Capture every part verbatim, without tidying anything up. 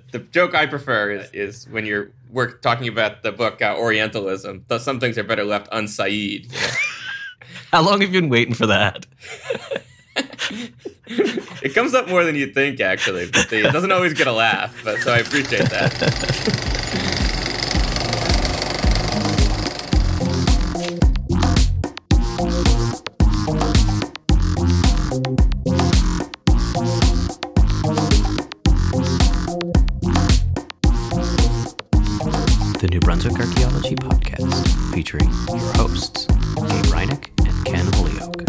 the joke I prefer is, is when you're we're talking about the book uh, Orientalism. Though some things are better left unsaid. You know? How long have you been waiting for that? It comes up more than you'd think, actually. But the, it doesn't always get a laugh, but so I appreciate that. The New Brunswick Archaeology Podcast, featuring your hosts, Gabe Reinick and Ken Holyoke.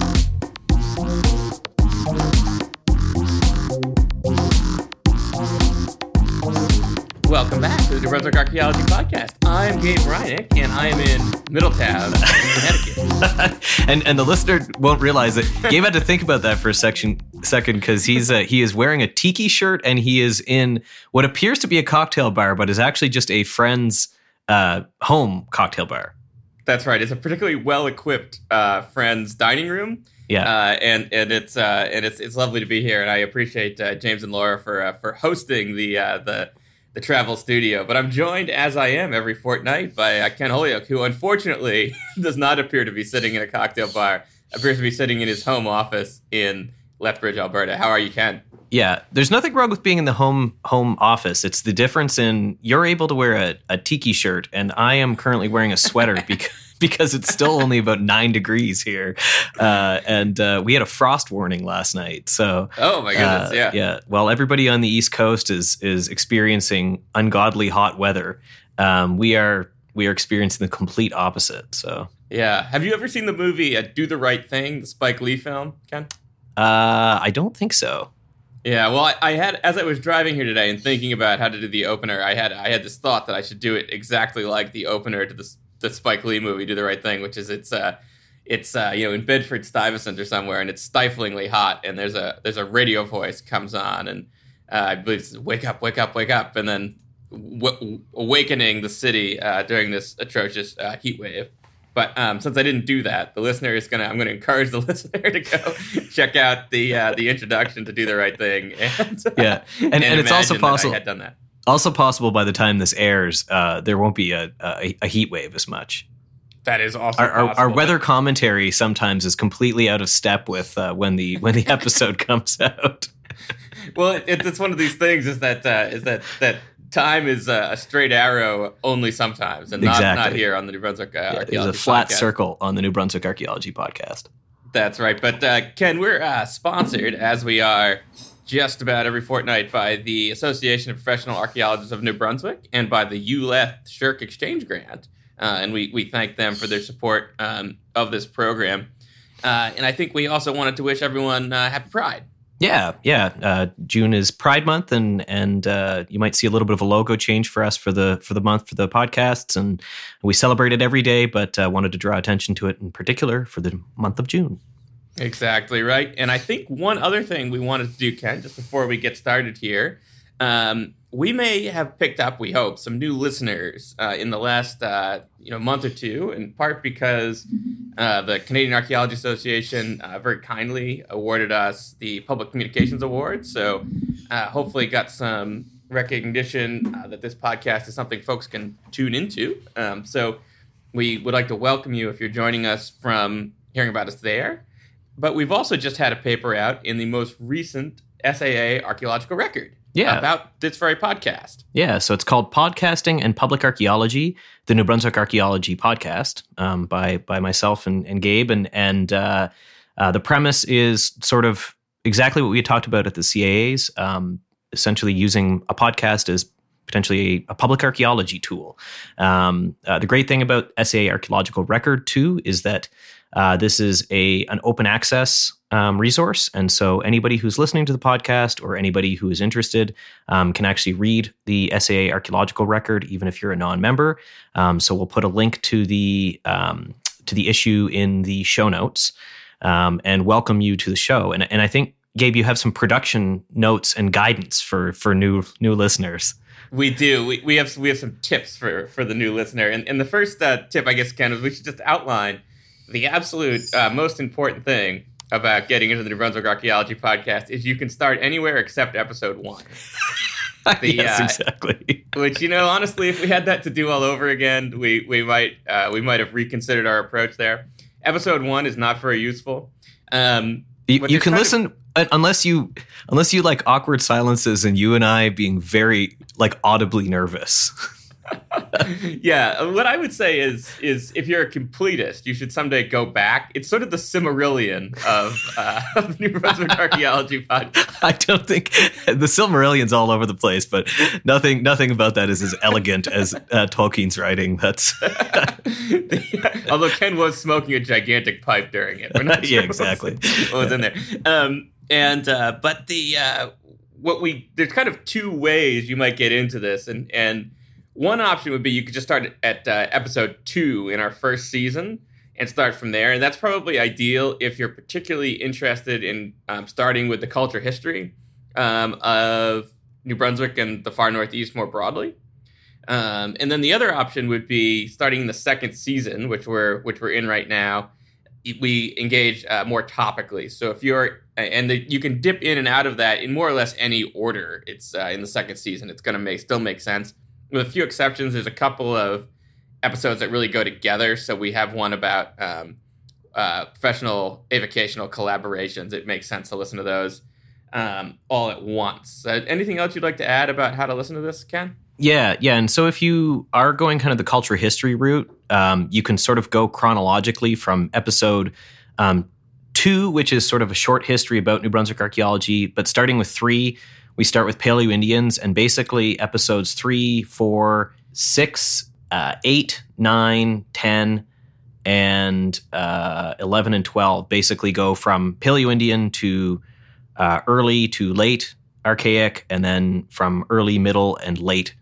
Welcome back to the New Brunswick Archaeology Podcast. I'm Gabe Reinick, and I am in Middletown, Connecticut. and and the listener won't realize it. Gabe had to think about that for a section, second because he's uh, he is wearing a tiki shirt and he is in what appears to be a cocktail bar, but is actually just a friend's uh, home cocktail bar. That's right. It's a particularly well-equipped uh, friend's dining room. Yeah, uh, and and it's uh, and it's it's lovely to be here, and I appreciate uh, James and Laura for uh, for hosting the uh, the. the travel studio. But I'm joined, as I am every fortnight, by uh, Ken Holyoke, who unfortunately does not appear to be sitting in a cocktail bar, appears to be sitting in his home office in Lethbridge, Alberta. How are you, Ken? Yeah, there's nothing wrong with being in the home home office. It's the difference in you're able to wear a, a tiki shirt, and I am currently wearing a sweater because because it's still only about nine degrees here, uh, and uh, we had a frost warning last night. So, oh my goodness, uh, yeah, yeah. Well, everybody on the East Coast is is experiencing ungodly hot weather. Um, we are we are experiencing the complete opposite. So, yeah. Have you ever seen the movie uh, "Do the Right Thing," the Spike Lee film, Ken? Uh, I don't think so. Yeah, well, I, I had as I was driving here today and thinking about how to do the opener, I had I had this thought that I should do it exactly like the opener to the the Spike Lee movie, Do the Right Thing, which is it's uh it's uh you know in Bedford Stuyvesant or somewhere, and it's stiflingly hot, and there's a there's a radio voice comes on, and uh, I believe it's wake up, wake up, wake up, and then w- awakening the city uh, during this atrocious uh, heat wave. But um, since I didn't do that, the listener is gonna. I'm gonna encourage the listener to go check out the uh, the introduction to Do the Right Thing. And, uh, yeah, and, and, and it's also possible. I had done that. Also possible by the time this airs, uh, there won't be a, a a heat wave as much. That is also our, our, possible. Our weather commentary sometimes is completely out of step with uh, when the when the episode comes out. Well, it, it's one of these things. Is that uh, is that that. Time is uh, a straight arrow only sometimes, and not, exactly. not here on the New Brunswick uh, yeah, Archaeology There's a flat podcast. circle on the New Brunswick Archaeology Podcast. That's right. But uh, Ken, we're uh, sponsored, as we are just about every fortnight, by the Association of Professional Archaeologists of New Brunswick and by the U L E T Shirk Exchange Grant. Uh, and we, we thank them for their support um, of this program. Uh, and I think we also wanted to wish everyone uh, Happy Pride. Yeah, yeah. Uh, June is Pride Month, and and uh, you might see a little bit of a logo change for us for the for the month for the podcasts, and we celebrate it every day, but uh, wanted to draw attention to it in particular for the month of June. Exactly right. And I think one other thing we wanted to do, Ken, just before we get started here, um, we may have picked up, we hope, some new listeners uh, in the last uh, you know month or two, in part because uh, the Canadian Archaeology Association uh, very kindly awarded us the Public Communications Award. So uh, hopefully got some recognition uh, that this podcast is something folks can tune into. Um, so we would like to welcome you if you're joining us from hearing about us there. But we've also just had a paper out in the most recent S A A archaeological record. Yeah. About this very podcast. Yeah, so it's called Podcasting and Public Archaeology, the New Brunswick Archaeology Podcast, um, by by myself and, and Gabe. And and uh, uh, the premise is sort of exactly what we had talked about at the C A As, um, essentially using a podcast as potentially a, a public archaeology tool. Um, uh, the great thing about S A A Archaeological Record, too, is that uh, this is a an open access Um, resource. And so anybody who's listening to the podcast or anybody who is interested um, can actually read the S A A archaeological record, even if you're a non-member. Um, so we'll put a link to the um, to the issue in the show notes um, and welcome you to the show. And and I think, Gabe, you have some production notes and guidance for for new new listeners. We do. We, we have we have some tips for, for the new listener. And, and the first uh, tip, I guess, Ken, is we should just outline the absolute uh, most important thing about getting into the New Brunswick Archaeology Podcast is you can start anywhere except episode one. The, yes, uh, exactly. Which, you know, honestly, if we had that to do all over again, we we might uh, we might have reconsidered our approach there. Episode one is not very useful. Um, you you can listen of, uh, unless you unless you like awkward silences and you and I being very like audibly nervous. Yeah, what I would say is is if you're a completist, you should someday go back. It's sort of the Silmarillion of, uh, of the New Brunswick Archaeology Podcast. I don't think the Silmarillion's all over the place, but nothing nothing about that is as elegant as uh, Tolkien's writing. That's although Ken was smoking a gigantic pipe during it. We're not sure yeah, exactly. What was, what was in there? Um, and uh, but the uh, what we there's kind of two ways you might get into this, and and. One option would be you could just start at uh, episode two in our first season and start from there. And that's probably ideal if you're particularly interested in um, starting with the culture history um, of New Brunswick and the far northeast more broadly. Um, and then the other option would be starting the second season, which we're which we're in right now. We engage uh, more topically. So if you're and the, you can dip in and out of that in more or less any order. It's uh, in the second season. It's going to make still make sense. With a few exceptions, there's a couple of episodes that really go together. So we have one about um, uh, professional avocational collaborations. It makes sense to listen to those um, all at once. Uh, anything else you'd like to add about how to listen to this, Ken? Yeah, yeah. And so if you are going kind of the culture history route, um, you can sort of go chronologically from episode um, two, which is sort of a short history about New Brunswick archaeology, but starting with three, we start with Paleo Indians, and basically episodes three, four, six, uh, eight, nine, ten, and uh, eleven and twelve basically go from Paleo Indian to uh, early to late Archaic, and then from early, middle, and late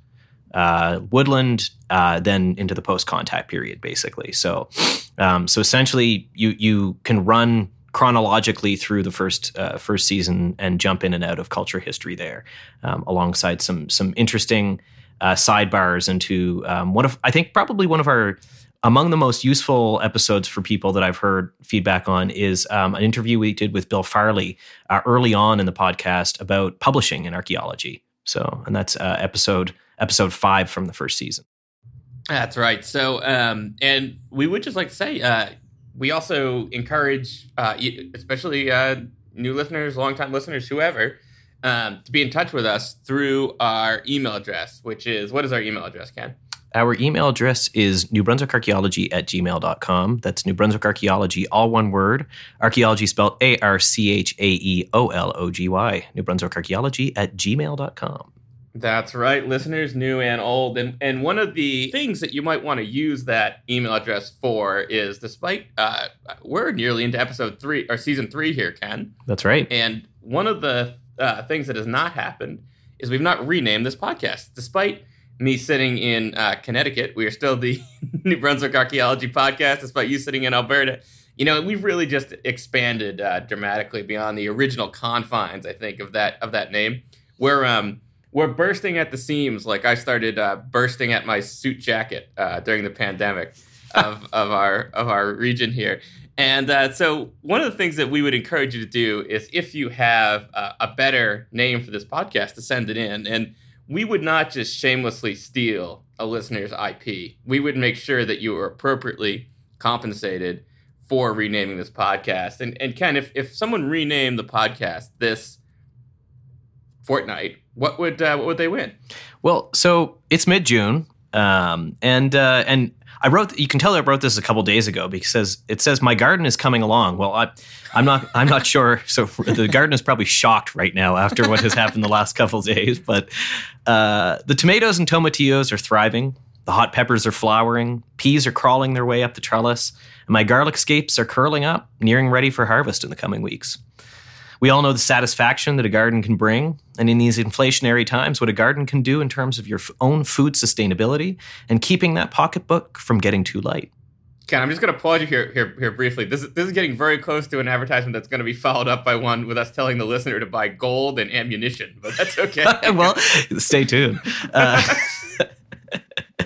uh, Woodland, uh, then into the post-contact period, basically. So, um, so essentially, you you can run chronologically through the first uh, first season and jump in and out of culture history there, um, alongside some some interesting uh, sidebars into um, one of I think probably one of our among the most useful episodes for people that I've heard feedback on is um, an interview we did with Bill Farley uh, early on in the podcast about publishing in archaeology. So, and that's uh, episode episode five from the first season. That's right. So, um, and we would just like to say. Uh, We also encourage, uh, especially uh, new listeners, longtime listeners, whoever, um, to be in touch with us through our email address, which is, what is our email address, Ken? Our email address is new brunswick archaeology at gmail dot com. That's New Brunswick Archaeology, all one word. Archaeology spelled A R C H A E O L O G Y. New Brunswick Archaeology at gmail dot com. That's right, listeners, new and old. And and one of the things that you might want to use that email address for is, despite uh, we're nearly into episode three or season three here, Ken. That's right. And one of the uh, things that has not happened is we've not renamed this podcast. Despite me sitting in uh, Connecticut, we are still the New Brunswick Archaeology Podcast. Despite you sitting in Alberta, you know, we've really just expanded uh, dramatically beyond the original confines, I think, of that of that name. We're um. We're bursting at the seams, like I started uh, bursting at my suit jacket uh, during the pandemic of, of our of our region here. And uh, so one of the things that we would encourage you to do is, if you have uh, a better name for this podcast, to send it in. And we would not just shamelessly steal a listener's I P. We would make sure that you were appropriately compensated for renaming this podcast. And, and Ken, if, if someone renamed the podcast this fortnight, what would uh, what would they win? Well, so it's mid-June, um, and uh, and I wrote. You can tell I wrote this a couple days ago because it says my garden is coming along. Well, I, I'm not. I'm not sure. So the garden is probably shocked right now after what has happened the last couple of days. But uh, the tomatoes and tomatillos are thriving. The hot peppers are flowering. Peas are crawling their way up the trellis, and my garlic scapes are curling up, nearing ready for harvest in the coming weeks. We all know the satisfaction that a garden can bring, and in these inflationary times, what a garden can do in terms of your f- own food sustainability and keeping that pocketbook from getting too light. Ken, I'm just going to pause you here, here, here briefly. This is, this is getting very close to an advertisement that's going to be followed up by one with us telling the listener to buy gold and ammunition, but that's okay. Well, stay tuned. Uh,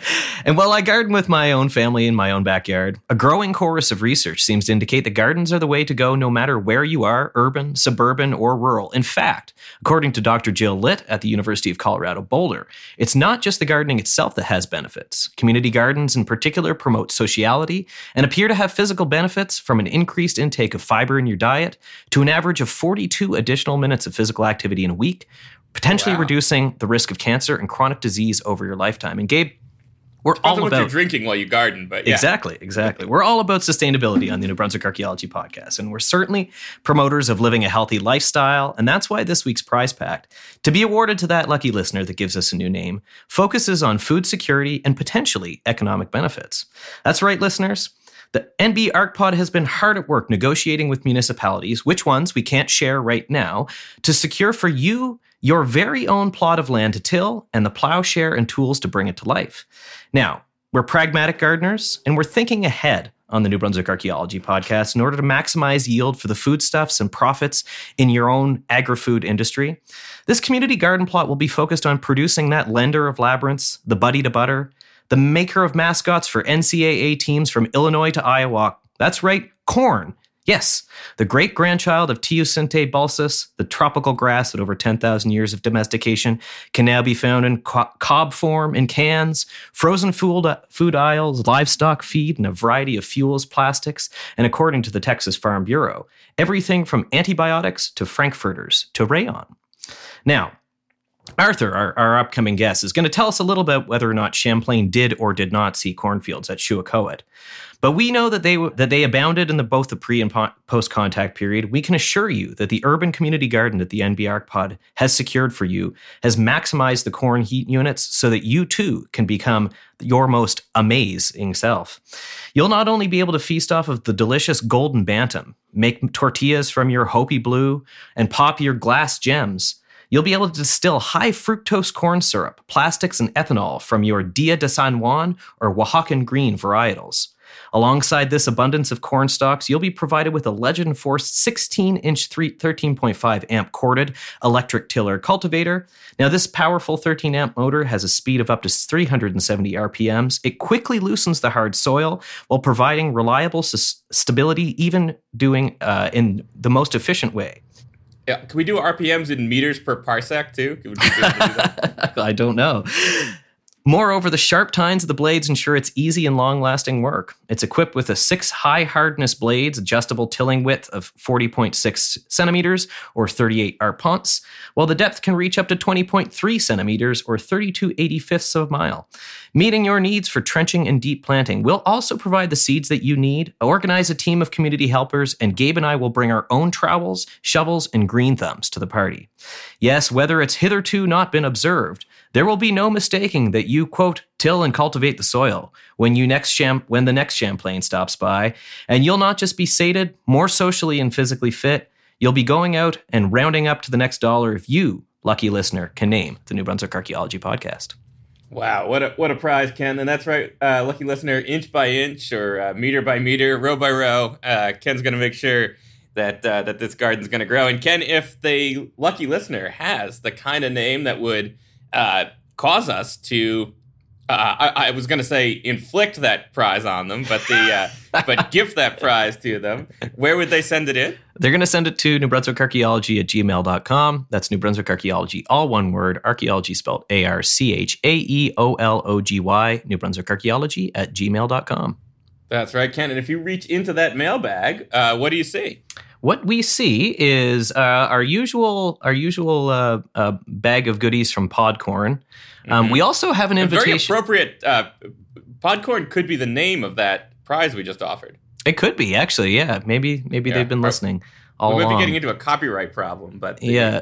And while I garden with my own family in my own backyard, a growing chorus of research seems to indicate that gardens are the way to go no matter where you are, urban, suburban, or rural. In fact, according to Doctor Jill Litt at the University of Colorado Boulder, it's not just the gardening itself that has benefits. Community gardens in particular promote sociality and appear to have physical benefits, from an increased intake of fiber in your diet to an average of forty-two additional minutes of physical activity in a week, potentially wow. reducing the risk of cancer and chronic disease over your lifetime. And Gabe, we're Depends all on about what you're drinking while you garden, but yeah. Exactly, exactly. We're all about sustainability on the New Brunswick Archaeology Podcast, and we're certainly promoters of living a healthy lifestyle, and that's why this week's prize pact, to be awarded to that lucky listener that gives us a new name, focuses on food security and potentially economic benefits. That's right, listeners. The N B ArcPod has been hard at work negotiating with municipalities, which ones we can't share right now, to secure for you your very own plot of land to till and the plowshare and tools to bring it to life. Now, we're pragmatic gardeners, and we're thinking ahead on the New Brunswick Archaeology Podcast in order to maximize yield for the foodstuffs and profits in your own agri-food industry. This community garden plot will be focused on producing that lender of labyrinths, the buddy to butter, the maker of mascots for N C double A teams from Illinois to Iowa. That's right, corn. Yes, the great-grandchild of Teosinte balsas, the tropical grass that over ten thousand years of domestication can now be found in co- cob form, in cans, frozen food, food aisles, livestock feed, and a variety of fuels, plastics, and according to the Texas Farm Bureau, everything from antibiotics to frankfurters to rayon. Now, Arthur, our, our upcoming guest, is going to tell us a little bit whether or not Champlain did or did not see cornfields at Shuacoat. But we know that they that they abounded in the, both the pre- and po- post-contact period. We can assure you that the urban community garden that the N B ArcPod has secured for you has maximized the corn heat units so that you too can become your most amazing self. You'll not only be able to feast off of the delicious golden bantam, make tortillas from your Hopi Blue, and pop your glass gems. You'll be able to distill high fructose corn syrup, plastics, and ethanol from your Dia de San Juan or Oaxacan green varietals. Alongside this abundance of corn stalks, you'll be provided with a Legend Force sixteen-inch thirteen point five amp corded electric tiller cultivator. Now, this powerful thirteen amp motor has a speed of up to three hundred seventy R P Ms. It quickly loosens the hard soil while providing reliable s- stability, even doing uh, in the most efficient way. Yeah, can we do R P Ms in meters per parsec too? Would we be able to do that? I don't know. Moreover, the sharp tines of the blades ensure its easy and long-lasting work. It's equipped with a six high-hardness blades, adjustable tilling width of forty point six centimeters or thirty-eight arpents, while the depth can reach up to twenty point three centimeters or thirty-two eighty-fifths of a mile. Meeting your needs for trenching and deep planting, we'll also provide the seeds that you need, organize a team of community helpers, and Gabe and I will bring our own trowels, shovels, and green thumbs to the party. Yes, whether it's hitherto not been observed, there will be no mistaking that you, quote, till and cultivate the soil when you next cham- when the next Champlain stops by, and you'll not just be sated, more socially and physically fit, you'll be going out and rounding up to the next dollar if you, lucky listener, can name the New Brunswick Archaeology Podcast. Wow, what a what a prize, Ken. And that's right, uh, lucky listener, inch by inch or uh, meter by meter, row by row, uh, Ken's going to make sure that uh, that this garden's going to grow. And Ken, if the lucky listener has the kind of name that would uh, cause us to, uh, I, I was going to say inflict that prize on them, but the uh, but gift that prize to them, where would they send it in? They're going to send it to New Brunswick Archaeology at gmail dot com. That's New Brunswick Archaeology, all one word, archaeology spelled A R C H A E O L O G Y, New Brunswick Archaeology at gmail dot com. That's right, Ken. And if you reach into that mailbag, uh, what do you see? What we see is uh, our usual our usual uh, uh, bag of goodies from Podcorn. Um, mm-hmm. We also have an invitation. Very appropriate. Uh, Podcorn could be the name of that prize we just offered. It could be, actually. Yeah, maybe maybe yeah. they've been listening all we might along. be getting into a copyright problem, but the, yeah.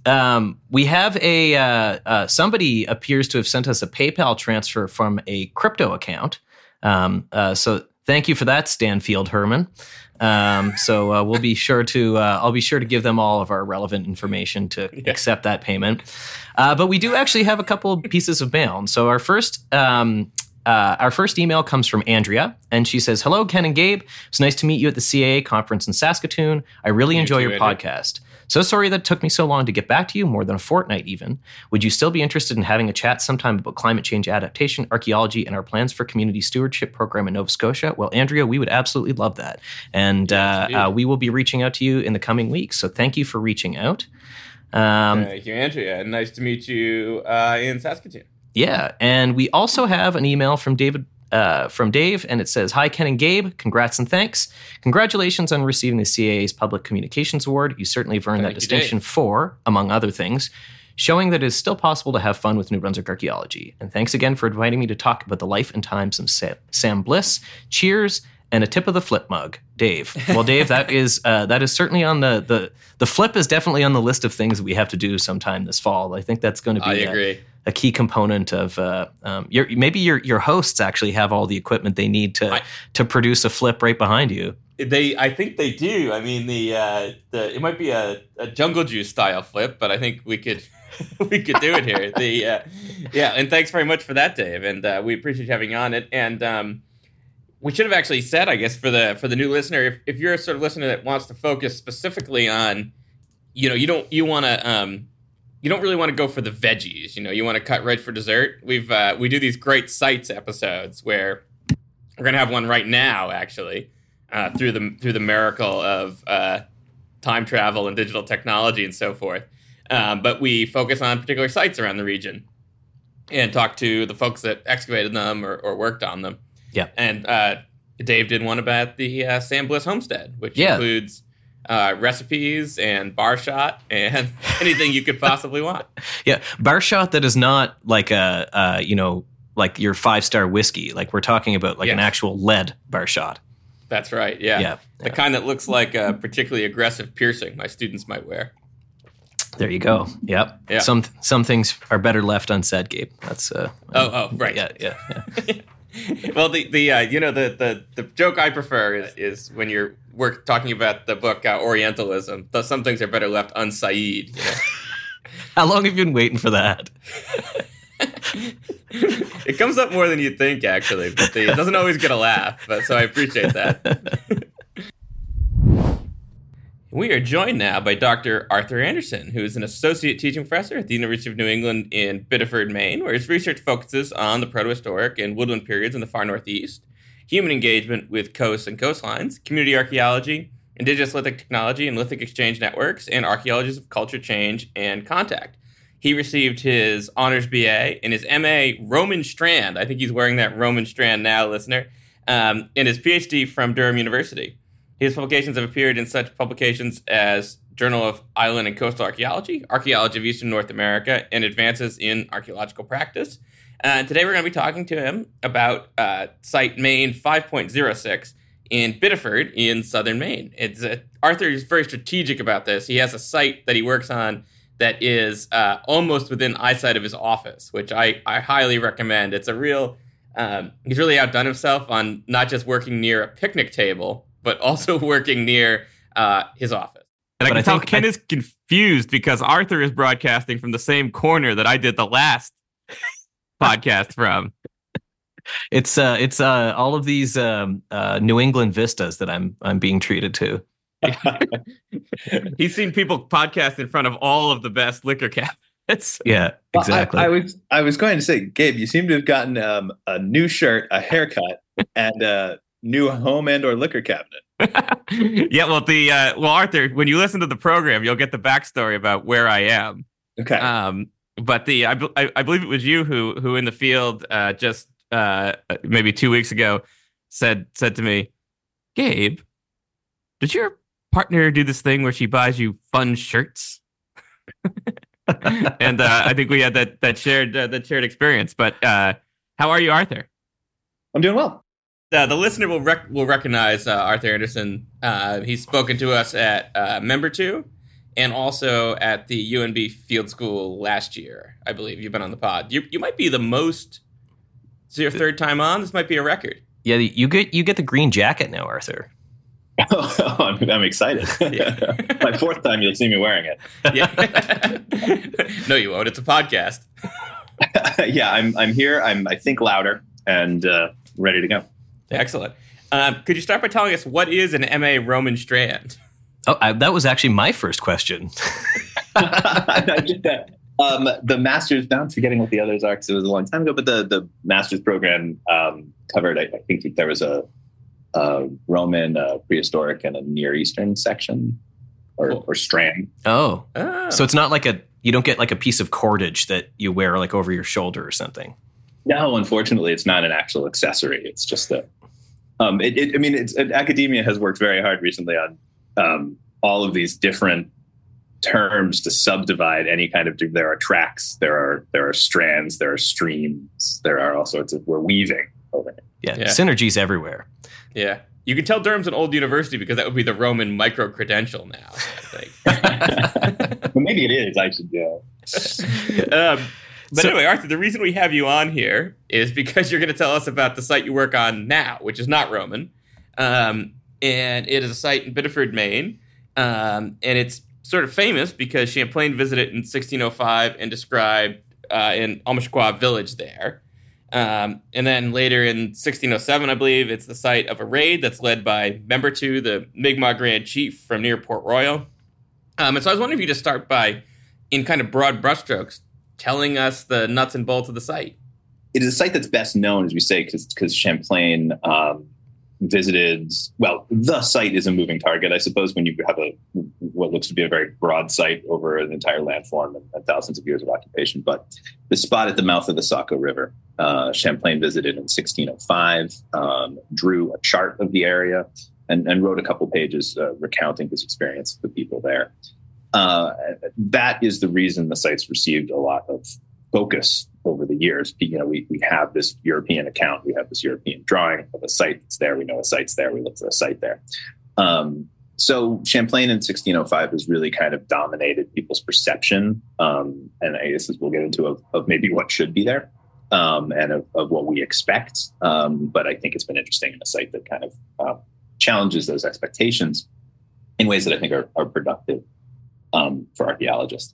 Um, we have a uh, uh, somebody appears to have sent us a PayPal transfer from a crypto account. Um, uh, so thank you for that, Stanfield Herman. Um, so uh, we'll be sure to uh, I'll be sure to give them all of our relevant information to yeah. accept that payment. Uh, but we do actually have a couple of pieces of mail. And so our first um, uh, our first email comes from Andrea, and she says, "Hello, Ken and Gabe. It's nice to meet you at the C A A conference in Saskatoon. I really you enjoy too, your Andrea. podcast. So sorry that it took me so long to get back to you, more than a fortnight even. Would you still be interested in having a chat sometime about climate change adaptation, archaeology, and our plans for community stewardship program in Nova Scotia? Well, Andrea, we would absolutely love that. And yes, uh, uh, we will be reaching out to you in the coming weeks. So thank you for reaching out. Um, Thank you, Andrea. Nice to meet you uh, in Saskatoon. Yeah, and we also have an email from David uh, from Dave, and it says, "Hi, Ken and Gabe. Congrats and thanks. Congratulations on receiving the C A A's Public Communications Award. You certainly have earned Thank that you, distinction Dave. for, among other things, showing that it is still possible to have fun with New Brunswick archaeology. And thanks again for inviting me to talk about the life and times of Sam, Sam Bliss. Cheers." And a tip of the flip mug, Dave. Well, Dave, that is uh, that is certainly on the, the the flip is definitely on the list of things that we have to do sometime this fall. I think that's going to be I a, agree. a key component of uh, um, your maybe your your hosts actually have all the equipment they need to I, to produce a flip right behind you. They, I think they do. I mean, the uh, the it might be a, a Jungle Juice style flip, but I think we could we could do it here. The uh, yeah, and thanks very much for that, Dave, and uh, we appreciate you having on it. And um, we should have actually said, I guess, for the for the new listener, if, if you're a sort of listener that wants to focus specifically on, you know, you don't you want to um, you don't really want to go for the veggies, you know, you want to cut right for dessert. We've uh, we do these great sites episodes where we're gonna have one right now, actually, uh, through the through the miracle of uh, time travel and digital technology and so forth. Um, but we focus on particular sites around the region and talk to the folks that excavated them or, or worked on them. Yeah. And uh, Dave did one about the uh, Sam Bliss homestead, which yeah. includes uh, recipes and bar shot and anything you could possibly want. Yeah. Bar shot that is not like a, uh, you know, like your five-star whiskey. Like we're talking about like yes. an actual lead bar shot. That's right. Yeah. Yeah. The yeah. kind that looks like a particularly aggressive piercing my students might wear. There you go. Yep. Yeah. Some some things are better left unsaid, Gabe. That's uh. Oh, oh, right. Yeah, yeah, yeah. Well, the the uh, you know the, the the joke I prefer is, is when you're work talking about the book uh, Orientalism. Though some things are better left unsaid. You know? How long have you been waiting for that? It comes up more than you'd think, actually, but the, it doesn't always get a laugh. But so I appreciate that. We are joined now by Doctor Arthur Anderson, who is an associate teaching professor at the University of New England in Biddeford, Maine, where his research focuses on the protohistoric and woodland periods in the far northeast, human engagement with coasts and coastlines, community archaeology, indigenous lithic technology and lithic exchange networks, and archaeologies of culture change and contact. He received his honors B A and his M A Roman Strand. I think he's wearing that Roman Strand now, listener, um, and his P H D from Durham University. His publications have appeared in such publications as Journal of Island and Coastal Archaeology, Archaeology of Eastern North America, and Advances in Archaeological Practice. And today we're going to be talking to him about uh, Site Maine five point oh six in Biddeford in southern Maine. It's uh, Arthur is very strategic about this. He has a site that he works on that is uh, almost within eyesight of his office, which I, I highly recommend. It's a real, um, he's really outdone himself on not just working near a picnic table, but also working near uh, his office. And I But can I tell think Ken I- is confused because Arthur is broadcasting from the same corner that I did the last podcast from. It's uh, it's uh, all of these um, uh, New England vistas that I'm I'm being treated to. He's seen people podcast in front of all of the best liquor cabinets. Yeah, Well, exactly. I, I was I was going to say, Gabe, you seem to have gotten um, a new shirt, a haircut, and a new home and or liquor cabinet. Yeah, well, the uh, well, Arthur, when you listen to the program, you'll get the backstory about where I am. Okay. Um, but the I, I, I believe it was you who who in the field uh, just uh, maybe two weeks ago said said to me, Gabe, did your partner do this thing where she buys you fun shirts? And uh, I think we had that that shared uh, that shared experience. But uh, how are you, Arthur? I'm doing well. Uh, the listener will rec- will recognize uh, Arthur Anderson. Uh, he's spoken to us at uh, Member Two, and also at the U N B Field School last year. I believe you've been on the pod. You you might be the most. It's your third time on. This might be a record. yeah, you get you get the green jacket now, Arthur. Oh, I'm, I'm excited. Yeah. My fourth time you'll see me wearing it. Yeah. No, you won't. It's a podcast. Yeah, I'm I'm here. I'm I think louder and uh, ready to go. Excellent. Um, could you start by telling us what is an M A Roman Strand? Oh, I, that was actually my first question. I did that. Um, the master's, now I'm forgetting what the others are because it was a long time ago, but the, the master's program um, covered, I, I think there was a, a Roman, a prehistoric, and a Near Eastern section or, cool. or strand. Oh. oh, so it's not like a, you don't get like a piece of cordage that you wear like over your shoulder or something. No, unfortunately, it's not an actual accessory. It's just a, um, it, it, I mean, it's, academia has worked very hard recently on um, all of these different terms to subdivide any kind of, there are tracks, there are there are strands, there are streams, there are all sorts of, we're weaving over it. Yeah, yeah. Synergies everywhere. Yeah. You can tell Durham's an old university because that would be the Roman micro-credential now. I well, maybe it is, I should yeah. um, But so, anyway, Arthur, the reason we have you on here is because you're going to tell us about the site you work on now, which is not Roman. Um, and it is a site in Biddeford, Maine. Um, and it's sort of famous because Champlain visited in sixteen oh five and described uh, in Almushqua village there. Um, and then later in sixteen oh seven, I believe, it's the site of a raid that's led by Membertou, the Mi'kmaq Grand Chief from near Port Royal. Um, and so I was wondering if you just start by, in kind of broad brushstrokes, telling us the nuts and bolts of the site. It is a site that's best known, as we say, because Champlain um, visited, well, the site is a moving target, I suppose, when you have a what looks to be a very broad site over an entire landform and, and thousands of years of occupation. But the spot at the mouth of the Saco River, uh, Champlain visited in sixteen oh five, um, drew a chart of the area, and, and wrote a couple pages uh, recounting his experience with the people there. Uh, that is the reason the site's received a lot of focus over the years. You know, we, we have this European account, we have this European drawing of a site that's there. We know a site's there. We look for a site there. Um, so Champlain in sixteen oh five has really kind of dominated people's perception. Um, and I guess we'll get into of, of maybe what should be there um, and of, of what we expect. Um, but I think it's been interesting in a site that kind of uh, challenges those expectations in ways that I think are, are productive um, for archaeologists.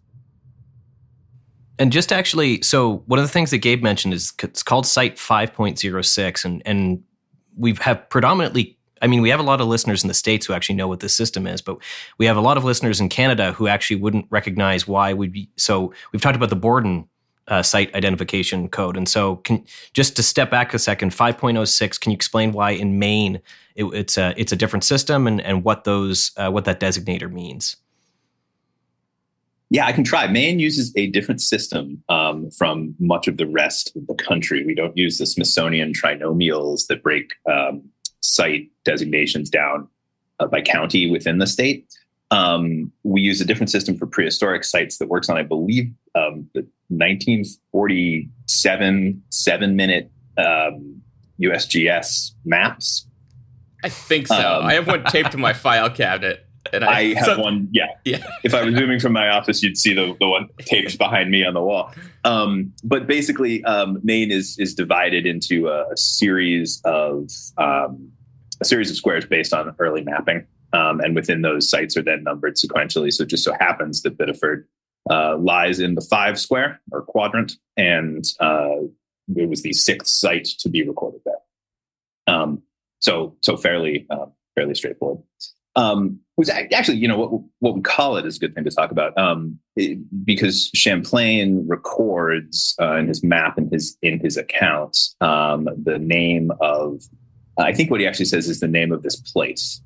And just actually, so one of the things that Gabe mentioned is it's called Site five point oh six, and and we have predominantly, I mean, we have a lot of listeners in the States who actually know what this system is, but we have a lot of listeners in Canada who actually wouldn't recognize why we'd be, so we've talked about the Borden uh, site identification code. And so can, just to step back a second, five point oh six, can you explain why in Maine it, it's a it's a different system and, and what those uh, what that designator means? Yeah, I can try. Maine uses a different system um, from much of the rest of the country. We don't use the Smithsonian trinomials that break um, site designations down uh, by county within the state. Um, we use a different system for prehistoric sites that works on, I believe, um, the nineteen forty-seven seven-minute um, U S G S maps. I think so. Um, I have one taped to my file cabinet. And I, I have so, one, yeah. yeah. If I was zooming from my office, you'd see the, the one taped behind me on the wall. Um, but basically, um, Maine is is divided into a, a series of um, a series of squares based on early mapping, um, and within those sites are then numbered sequentially. So it just so happens that Biddeford uh, lies in the five square or quadrant, and uh, it was the sixth site to be recorded there. Um, so so fairly uh, fairly straightforward. Um, was actually, you know, what what we call it is a good thing to talk about, um, it, because Champlain records uh, in his map and his in his account um, the name of, I think what he actually says is the name of this place,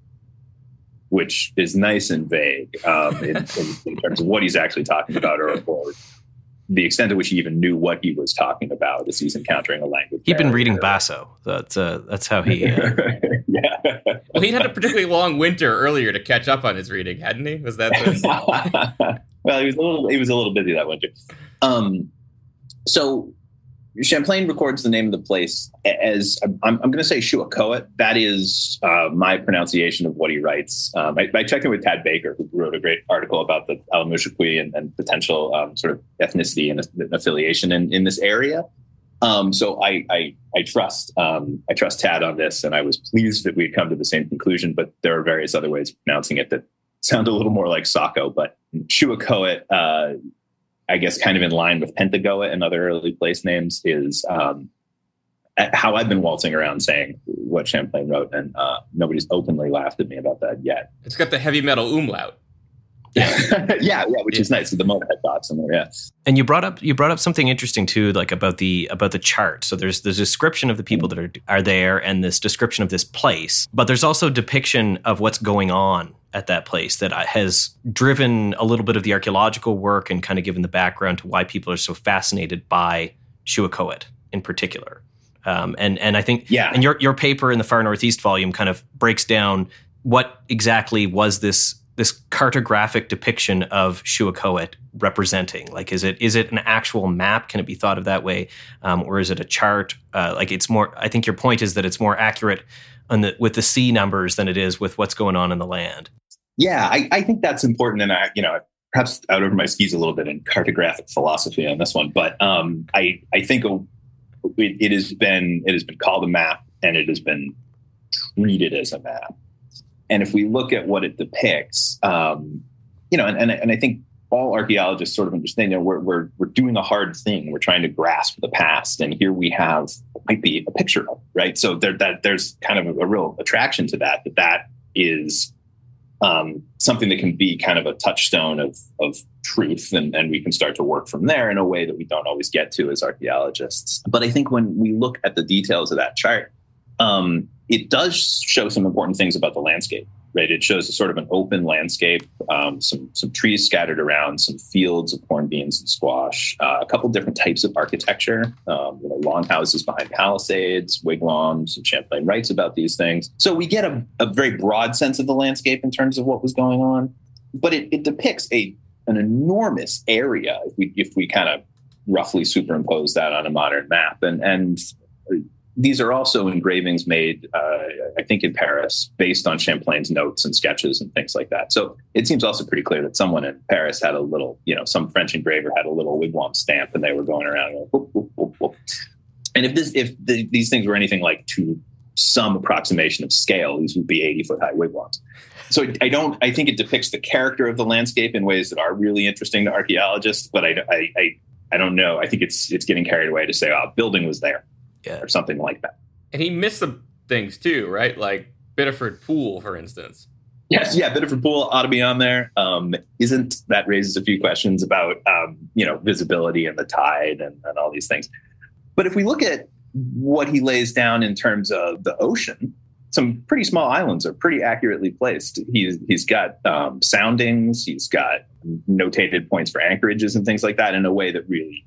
which is nice and vague um, in, in, in terms of what he's actually talking about, or, or the extent to which he even knew what he was talking about as he's encountering a language. He'd been reading Basso. That's uh, that's how he. Uh... yeah. Well, he had a particularly long winter earlier to catch up on his reading, hadn't he? Was that? The... well, he was a little. He was a little busy that winter. Um, so Champlain records the name of the place as I'm, I'm going to say Shuacoat. That is uh, my pronunciation of what he writes. Um, I, I checked in with Tad Baker, who wrote a great article about the Alamushiqui and, and potential um, sort of ethnicity and affiliation in, in this area. Um, so I, I, I trust um, I trust Tad on this, and I was pleased that we'd come to the same conclusion. But there are various other ways of pronouncing it that sound a little more like Saco. But Shuacoat, uh, I guess, kind of in line with Pentagoet and other early place names, is um, how I've been waltzing around saying what Champlain wrote, and uh, nobody's openly laughed at me about that yet. It's got the heavy metal umlaut. yeah, yeah, which yeah. is nice. The Motorhead dots in there, yeah. And you brought up you brought up something interesting too, like about the about the chart. So there's there's a description of the people that are are there, and this description of this place, but there's also depiction of what's going on at that place that has driven a little bit of the archaeological work and kind of given the background to why people are so fascinated by Shuwakohet in particular. Um, and and I think yeah. and your your paper in the Far Northeast volume kind of breaks down what exactly was this. this cartographic depiction of Shuwakohet representing? Like, is it is it an actual map? Can it be thought of that way? Um, or is it a chart? Uh, like it's more, I think your point is that it's more accurate on the, with the sea numbers than it is with what's going on in the land. Yeah, I, I think that's important. And I, you know, perhaps out over my skis a little bit in cartographic philosophy on this one, but um, I, I think it, it has been, it has been called a map, and it has been treated as a map. And if we look at what it depicts, um, you know, and, and, and I think all archaeologists sort of understand, you know, we're, we're, we're doing a hard thing. We're trying to grasp the past. And here we have, might be a picture of, right? So there, that there's kind of a, a real attraction to that, that that is um, something that can be kind of a touchstone of, of truth. And, and we can start to work from there in a way that we don't always get to as archaeologists. But I think when we look at the details of that chart, um, it does show some important things about the landscape, right? It shows a sort of an open landscape, um, some some trees scattered around, some fields of corn, beans, and squash, uh, a couple different types of architecture, um, you know, longhouses behind palisades, wigwams, and Champlain writes about these things. So we get a, a very broad sense of the landscape in terms of what was going on, but it, it depicts a an enormous area if we if we kind of roughly superimpose that on a modern map, and and. These are also engravings made, uh, I think, in Paris, based on Champlain's notes and sketches and things like that. So it seems also pretty clear that someone in Paris had a little, you know, some French engraver had a little wigwam stamp, and they were going around. And, whoop, whoop, whoop, whoop. And if this, if the, these things were anything like to some approximation of scale, these would be eighty foot high wigwams. So I don't, I think it depicts the character of the landscape in ways that are really interesting to archaeologists. But I, I, I, I don't know. I think it's it's getting carried away to say, oh, building was there. Yeah. Or something like that. And he missed some things too, right? Like Biddeford Pool, for instance. Yes, yeah, Biddeford Pool ought to be on there. Um, isn't that raises a few questions about um, you know, visibility and the tide and, and all these things. But if we look at what he lays down in terms of the ocean, some pretty small islands are pretty accurately placed. He's he's got um, soundings, he's got notated points for anchorages and things like that in a way that really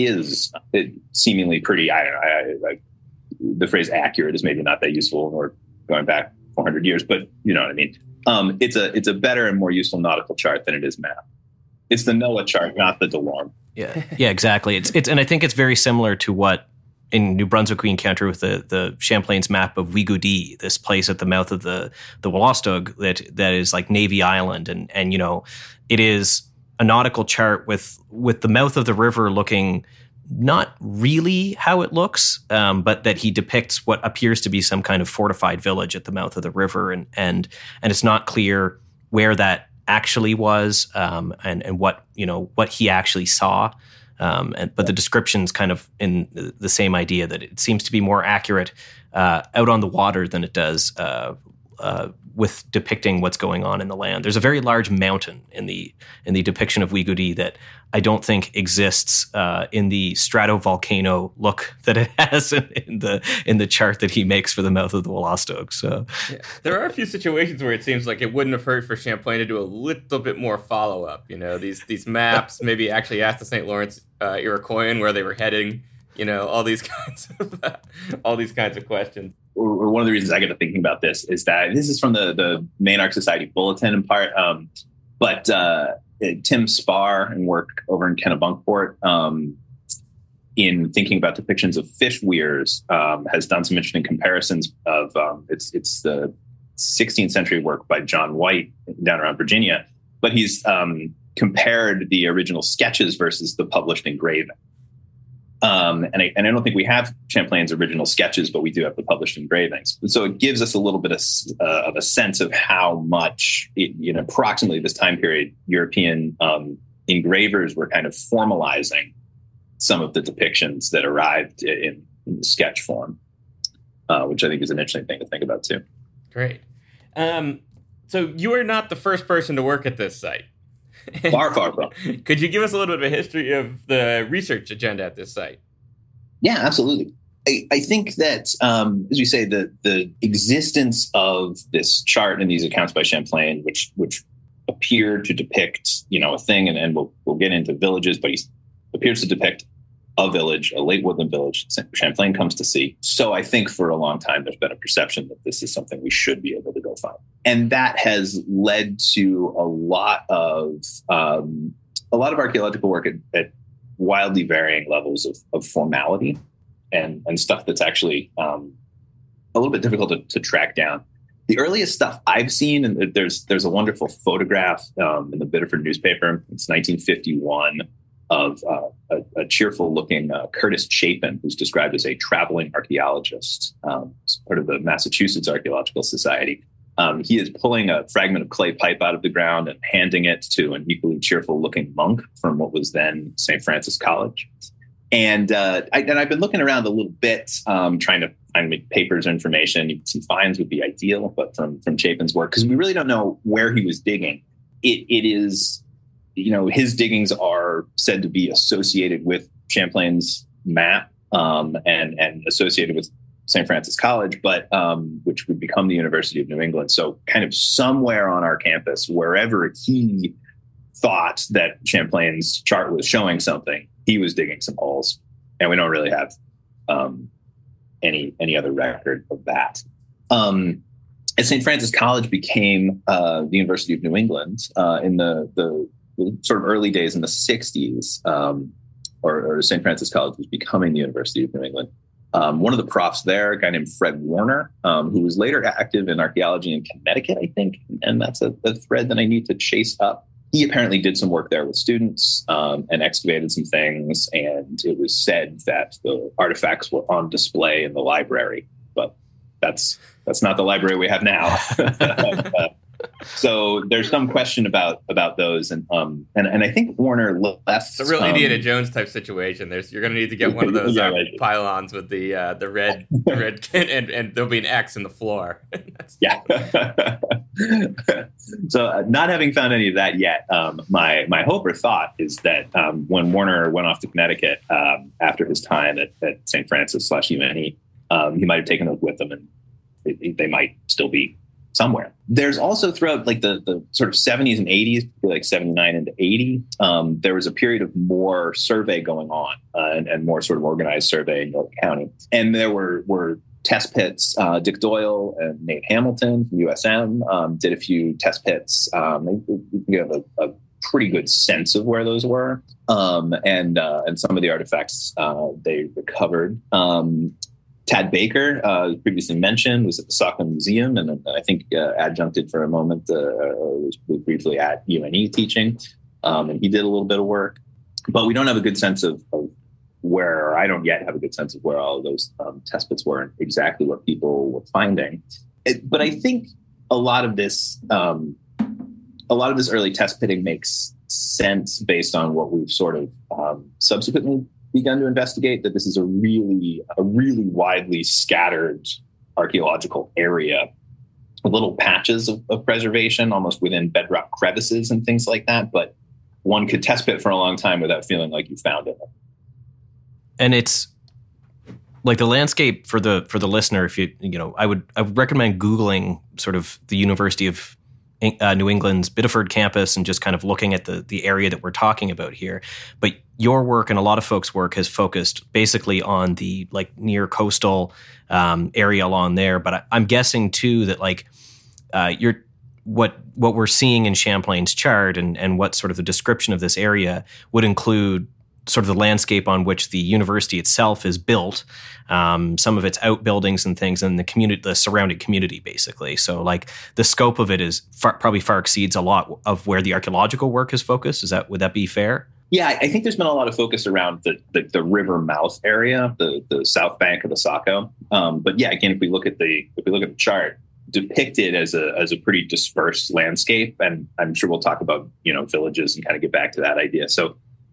is it seemingly pretty, I don't know, I, I, the phrase accurate is maybe not that useful, or going back four hundred years, but you know what I mean? Um, it's a it's a better and more useful nautical chart than it is map. It's the NOAA chart, not the DeLorme. Yeah, yeah, exactly. It's it's and I think it's very similar to what in New Brunswick we encounter with the the Champlain's map of Wigoudi, this place at the mouth of the the Wolastoq that that is like Navy Island, and and you know it is a nautical chart with with the mouth of the river looking not really how it looks, um, but that he depicts what appears to be some kind of fortified village at the mouth of the river, and and and it's not clear where that actually was, um, and and what you know what he actually saw. Um, and, but the description's kind of in the, the same idea that it seems to be more accurate uh, out on the water than it does uh, uh, with depicting what's going on in the land. There's a very large mountain in the in the depiction of Wigoudi that I don't think exists uh, in the stratovolcano look that it has in, in the in the chart that he makes for the mouth of the Wolastoq. So yeah. There are a few situations where it seems like it wouldn't have hurt for Champlain to do a little bit more follow up. You know, these these maps maybe actually ask the Saint Lawrence uh, Iroquoian where they were heading. You know, all these kinds of uh, all these kinds of questions. Or one of the reasons I get to thinking about this is that this is from the, the Maine Arc Society Bulletin in part, um, but uh, Tim Spar and work over in Kennebunkport um, in thinking about depictions of fish weirs um, has done some interesting comparisons of um, it's it's the sixteenth century work by John White down around Virginia, but he's um, compared the original sketches versus the published engraving. Um, and, I, and I don't think we have Champlain's original sketches, but we do have the published engravings. So it gives us a little bit of, uh, of a sense of how much, it, you know, approximately this time period, European um, engravers were kind of formalizing some of the depictions that arrived in in the sketch form, uh, which I think is an interesting thing to think about too. Great. Um, so you are not the first person to work at this site. Far, far from. Could you give us a little bit of a history of the research agenda at this site? Yeah, absolutely. I, I think that, um, as you say, the the existence of this chart and these accounts by Champlain, which which appear to depict, you know, a thing, and, and we'll we'll get into villages, but he appears to depict a village, a late woodland village Champlain comes to see. So I think for a long time there's been a perception that this is something we should be able to go find, and that has led to a lot of um, a lot of archaeological work at, at wildly varying levels of, of formality. And, and stuff that's actually um, a little bit difficult to, to track down. The earliest stuff I've seen, and there's there's a wonderful photograph um, in the Biddeford newspaper. It's nineteen fifty-one of uh, a, a cheerful-looking uh, Curtis Chapin, who's described as a traveling archaeologist, um, part of the Massachusetts Archaeological Society. Um, he is pulling a fragment of clay pipe out of the ground and handing it to an equally cheerful-looking monk from what was then Saint Francis College. And uh, I, and I've been looking around a little bit, um, trying to find papers or information. Some finds would be ideal, but from from Chapin's work, because we really don't know where he was digging. It it is, you know, his diggings are said to be associated with Champlain's map um, and and associated with Saint Francis College, but um, which would become the University of New England. So kind of somewhere on our campus, wherever he thought that Champlain's chart was showing something, he was digging some holes, and we don't really have um, any any other record of that. Um, and Saint Francis College became uh, the University of New England uh, in the, the the sort of early days in the sixties, um, or, or Saint Francis College was becoming the University of New England. Um, one of the profs there, a guy named Fred Warner, um, who was later active in archaeology in Connecticut, I think, and that's a, a thread that I need to chase up. He apparently did some work there with students um, and excavated some things. And it was said that the artifacts were on display in the library, but that's that's not the library we have now. uh, so there's some question about about those. And um and, and I think Warner left. It's a real um, Indiana Jones type situation. There's you're going to need to get one of those yeah, uh, right. pylons with the uh, the red the red and and there'll be an X in the floor. Yeah. So uh, not having found any of that yet, um, my my hope or thought is that um, when Warner went off to Connecticut um, after his time at, at Saint Francis slash U N E, um, he might have taken those with him, and they, they might still be somewhere. There's also throughout like the the sort of seventies and eighties, like seventy-nine into eighty, um, there was a period of more survey going on uh, and, and more sort of organized survey in York County, and there were were. test pits. Uh, Dick Doyle and Nate Hamilton from U S M um, did a few test pits. Um, you have a, a pretty good sense of where those were, um, and uh, and some of the artifacts uh, they recovered. Um, Tad Baker, uh, previously mentioned, was at the Saukland Museum, and uh, I think uh, adjuncted for a moment. Uh, was briefly at U N E teaching, um, and he did a little bit of work. But we don't have a good sense of, of where I don't yet have a good sense of where all of those um, test pits were and exactly what people were finding. It, but I think a lot of this, um, a lot of this early test pitting makes sense based on what we've sort of um, subsequently begun to investigate. That this is a really, a really widely scattered archaeological area with little patches of, of preservation, almost within bedrock crevices and things like that. But one could test pit for a long time without feeling like you found it. And it's like the landscape for the for the listener. If you you know, I would I would recommend Googling sort of the University of uh, New England's Biddeford campus and just kind of looking at the the area that we're talking about here. But your work and a lot of folks' work has focused basically on the like near coastal um, area along there. But I, I'm guessing too that like uh, you're what what we're seeing in Champlain's chart and and what sort of the description of this area would include sort of the landscape on which the university itself is built, um, some of its outbuildings and things, and the community, the surrounding community, basically. So, like the scope of it is far, probably far exceeds a lot of where the archaeological work is focused. Is that would that be fair? Yeah, I think there's been a lot of focus around the the, the river mouth area, the the south bank of the Saco. Um, but yeah, again, if we look at the if we look at the chart, depicted as a as a pretty dispersed landscape, and I'm sure we'll talk about you know villages and kind of get back to that idea. So.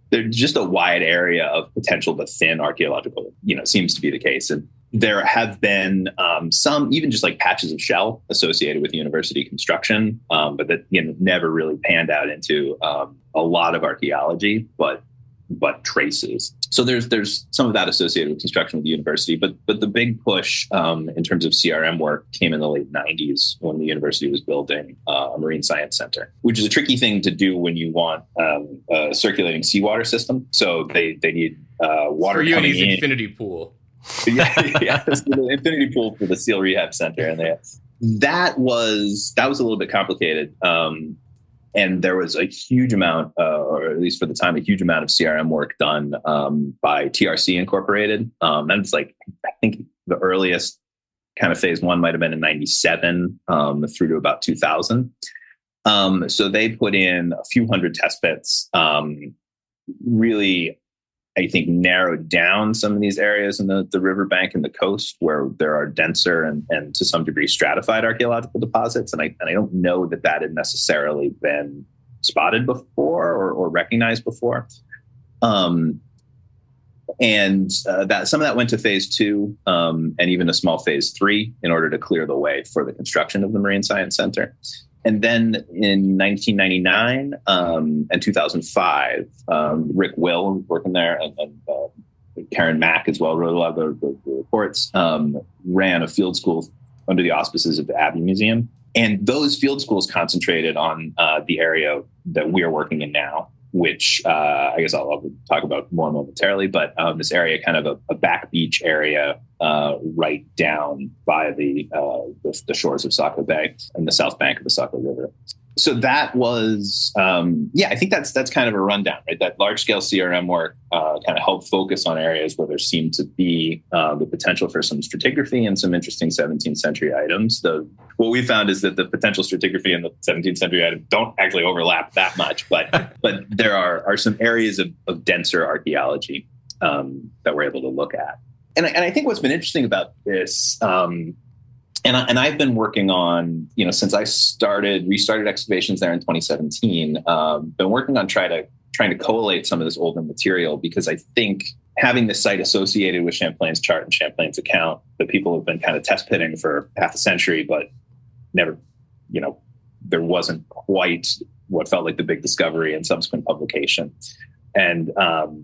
there's just a wide area of potential but thin archaeological, you know, seems to be the case. And there have been um, some, even just like patches of shell associated with university construction, um, but that, you know, never really panned out into um, a lot of archaeology, but but traces. So there's there's some of that associated with construction of the university, but but the big push um, in terms of C R M work came in the late nineties when the university was building uh, a marine science center, which is a tricky thing to do when you want um, a circulating seawater system. So they they need uh, water for coming in. Infinity pool. yeah, yeah, it's the infinity pool for the SEAL Rehab Center, and they, that was that was a little bit complicated. Um, And there was a huge amount, uh, or at least for the time, a huge amount of C R M work done um, by T R C Incorporated. Um, and it's like, I think the earliest kind of phase one might have been in ninety-seven um, through to about two thousand. Um, so they put in a few hundred test pits, um, really, I think, narrowed down some of these areas in the, the riverbank and the coast where there are denser and, and to some degree stratified archaeological deposits. And I, and I don't know that that had necessarily been spotted before or, or recognized before. Um, and uh, that some of that went to phase two um, and even a small phase three in order to clear the way for the construction of the Marine Science Center. And then in nineteen ninety-nine um, and two thousand five, um, Rick Will, who's working there, and, and uh, Karen Mack as well, wrote a lot of the, the, the reports, um, ran a field school under the auspices of the Abbey Museum. And those field schools concentrated on uh, the area that we are working in now, which uh, I guess I'll, I'll talk about more momentarily, but um, this area, kind of a, a back beach area uh, right down by the, uh, the the shores of Saco Bay and the south bank of the Saco River. So that was, um, yeah, I think that's that's kind of a rundown, right? That large scale C R M work uh, kind of helped focus on areas where there seemed to be uh, the potential for some stratigraphy and some interesting seventeenth century items. The what we found is that the potential stratigraphy and the seventeenth century items don't actually overlap that much, but but there are are some areas of, of denser archaeology um, that we're able to look at. And I, and I think what's been interesting about this. Um, And, I, and I've been working on, you know, since I started, restarted excavations there in twenty seventeen, um, been working on try to, trying to collate some of this older material, because I think having this site associated with Champlain's chart and Champlain's account that people have been kind of test pitting for half a century, but never, you know, there wasn't quite what felt like the big discovery and subsequent publication. And, um,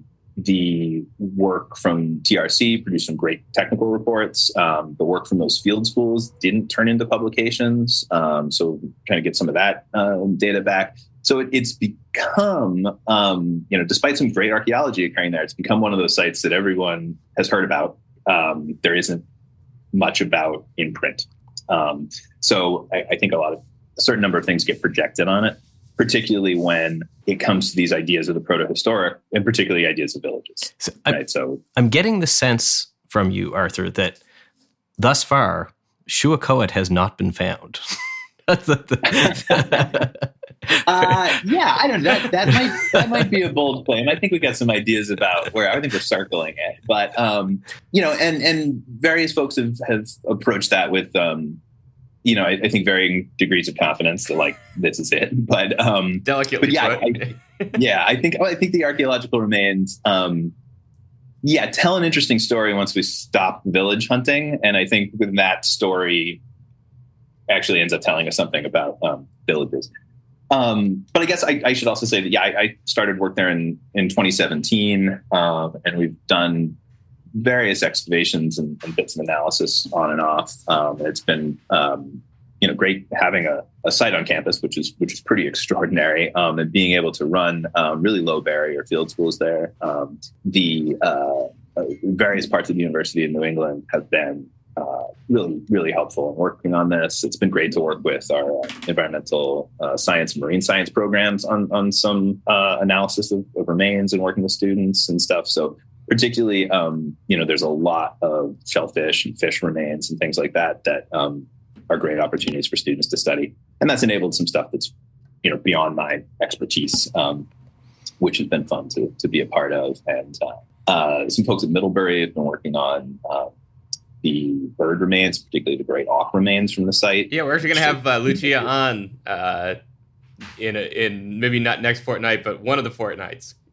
the work from T R C produced some great technical reports. Um, the work from those field schools didn't turn into publications. Um, so trying to get some of that um, data back. So it, it's become, um, you know, despite some great archaeology occurring there, it's become one of those sites that everyone has heard about. Um, there isn't much about in print. Um, so I, I think a lot of a certain number of things get projected on it, particularly when it comes to these ideas of the proto-historic, and particularly ideas of villages. So right? I'm, so I'm getting the sense from you, Arthur, that thus far, Shuacoat has not been found. uh, yeah, I don't know. That, that might that might be a bold claim. I think we got some ideas about where I think we're circling it, but um, you know, and and various folks have have approached that with. Um, You know, I, I think varying degrees of confidence that like this is it, but um, delicately. But yeah, I, yeah, I think I think the archaeological remains, um, yeah, tell an interesting story once we stop village hunting, and I think that story actually ends up telling us something about um, villages. Um, but I guess I, I should also say that yeah, I, I started work there in in twenty seventeen, um, and we've done various excavations and, and bits of analysis on and off. Um, it's been, um, you know, great having a, a site on campus, which is which is pretty extraordinary, um, and being able to run um, really low barrier field schools there. Um, the uh, uh, various parts of the University in New England have been uh, really, really helpful in working on this. It's been great to work with our uh, environmental uh, science and marine science programs on on some uh, analysis of, of remains and working with students and stuff. So. Particularly, um, you know, there's a lot of shellfish and fish remains and things like that that um, are great opportunities for students to study. And that's enabled some stuff that's, you know, beyond my expertise, um, which has been fun to to be a part of. And uh, uh, some folks at Middlebury have been working on uh, the bird remains, particularly the great auk remains from the site. Yeah, we're actually going to have uh, Lucia on uh, in a, in maybe not next fortnight, but one of the fortnights.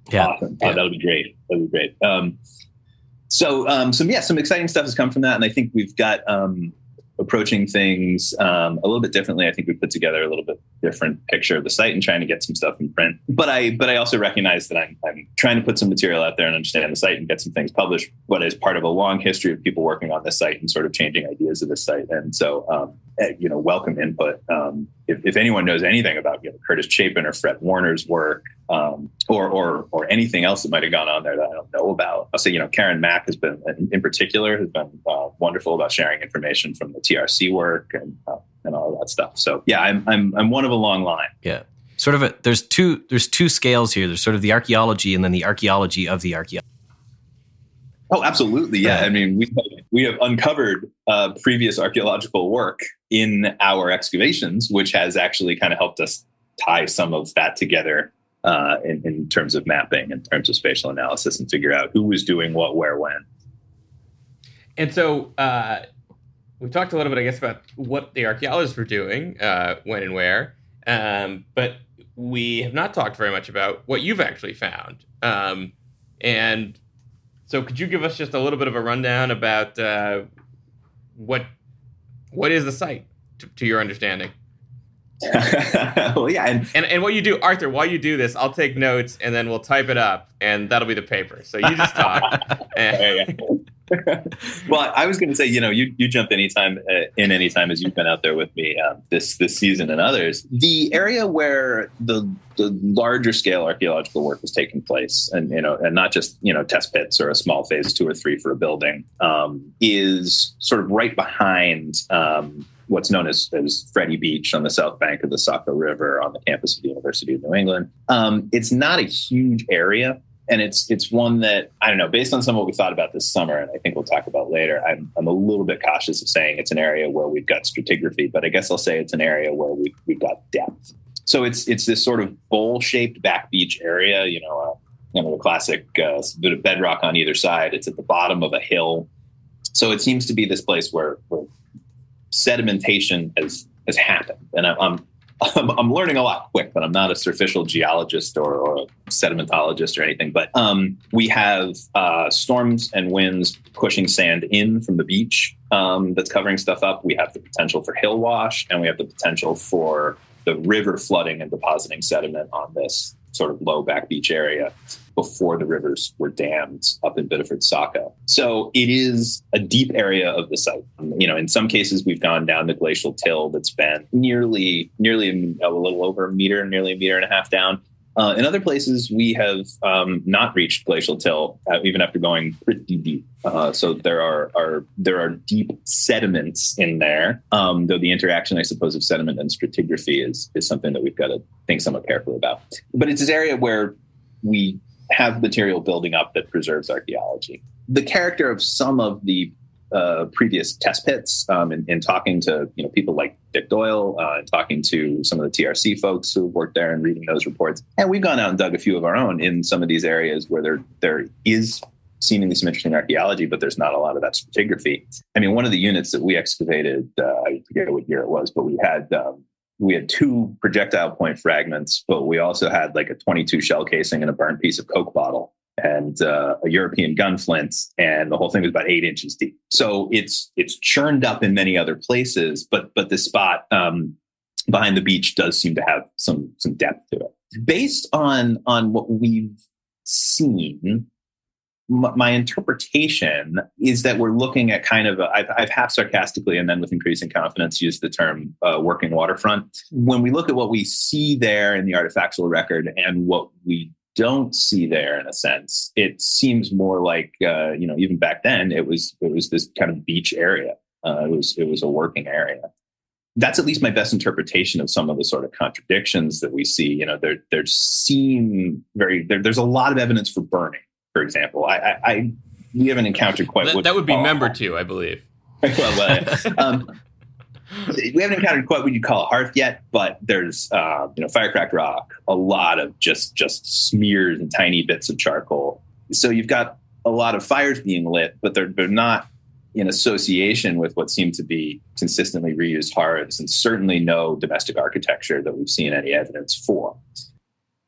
Yeah. Awesome. Yeah. Oh, that'll be great. That'll be great. Um, so, um, some, yeah, some exciting stuff has come from that. And I think we've got, um, approaching things um, a little bit differently. I think we put together a little bit different picture of the site and trying to get some stuff in print. But I, but I also recognize that I'm, I'm trying to put some material out there and understand the site and get some things published. What is part of a long history of people working on this site and sort of changing ideas of this site. And so, um, you know, welcome input. Um, if, if anyone knows anything about, you know, Curtis Chapin or Fred Warner's work, um, or or or anything else that might have gone on there that I don't know about, I'll say, you know, Karen Mack has been, in particular, has been uh, wonderful about sharing information from the T R C work and uh, and all of that stuff. So yeah, I'm I'm I'm one of a long line. Yeah, sort of a there's two there's two scales here. There's sort of the archaeology and then the archaeology of the archaeology. Oh, absolutely. Yeah. I mean, we have, we have uncovered uh, previous archaeological work in our excavations, which has actually kind of helped us tie some of that together uh, in, in terms of mapping, in terms of spatial analysis, and figure out who was doing what, where, when. And so uh, we talked a little bit, I guess, about what the archaeologists were doing, uh, when and where, um, but we have not talked very much about what you've actually found. Um, and so could you give us just a little bit of a rundown about uh, what what is the site, to, to your understanding? Well, yeah. And, and and what you do, Arthur, while you do this, I'll take notes and then we'll type it up and that'll be the paper. So you just talk. and, Well, I was going to say, you know, you, you jump anytime uh, in any time as you've been out there with me um, this this season and others. The area where the the larger scale archaeological work was taking place, and you know, and not just you know test pits or a small phase two or three for a building, um, is sort of right behind um, what's known as, as Freddie Beach on the south bank of the Saco River on the campus of the University of New England. Um, it's not a huge area. And it's it's one that, I don't know, based on some of what we thought about this summer, and I think we'll talk about later, I'm I'm a little bit cautious of saying it's an area where we've got stratigraphy, but I guess I'll say it's an area where we've, we've got depth. So it's it's this sort of bowl-shaped back beach area, you know, uh, you know the classic uh, bit of bedrock on either side. It's at the bottom of a hill. So it seems to be this place where, where sedimentation has, has happened. And I'm, I'm I'm, I'm learning a lot quick, but I'm not a surficial geologist or, or a sedimentologist or anything. But um, we have uh, storms and winds pushing sand in from the beach um, that's covering stuff up. We have the potential for hill wash, and we have the potential for the river flooding and depositing sediment on this sort of low back beach area before the rivers were dammed up in Biddeford, Saco. So it is a deep area of the site. You know, in some cases, we've gone down the glacial till that's been nearly, nearly a, a little over a meter, nearly a meter and a half down. Uh, in other places, we have um, not reached glacial till, uh, even after going pretty deep. Uh, so there are, are there are deep sediments in there, um, though the interaction, I suppose, of sediment and stratigraphy is is something that we've got to think somewhat carefully about. But it's this area where we have material building up that preserves archaeology. The character of some of the uh, previous test pits, um, and, and talking to you know people like Dick Doyle, uh, and talking to some of the T R C folks who worked there and reading those reports, and we've gone out and dug a few of our own in some of these areas where there there is seemingly some interesting archaeology, but there's not a lot of that stratigraphy. I mean, one of the units that we excavated, uh, I forget what year it was, but we had um, we had two projectile point fragments, but we also had like a twenty-two shell casing and a burnt piece of Coke bottle and uh, a European gun flint, and the whole thing was about eight inches deep. So it's it's churned up in many other places, but but this spot um, behind the beach does seem to have some some depth to it. Based on on what we've seen, my interpretation is that we're looking at kind of, a, I've, I've half sarcastically and then with increasing confidence used the term uh, working waterfront. When we look at what we see there in the artifactual record and what we don't see there, in a sense, it seems more like, uh, you know, even back then it was it was this kind of beach area. Uh, it was it was a working area. That's at least my best interpretation of some of the sort of contradictions that we see. You know, there there seem very there, there's a lot of evidence for burning. For example, I, I, I we haven't encountered quite that, what that would be call, member two, I believe. well, uh, um, we haven't encountered quite what you call a hearth yet, but there's uh, you know firecracked rock, a lot of just just smears and tiny bits of charcoal. So you've got a lot of fires being lit, but they're they're not in association with what seem to be consistently reused hearths, and certainly no domestic architecture that we've seen any evidence for.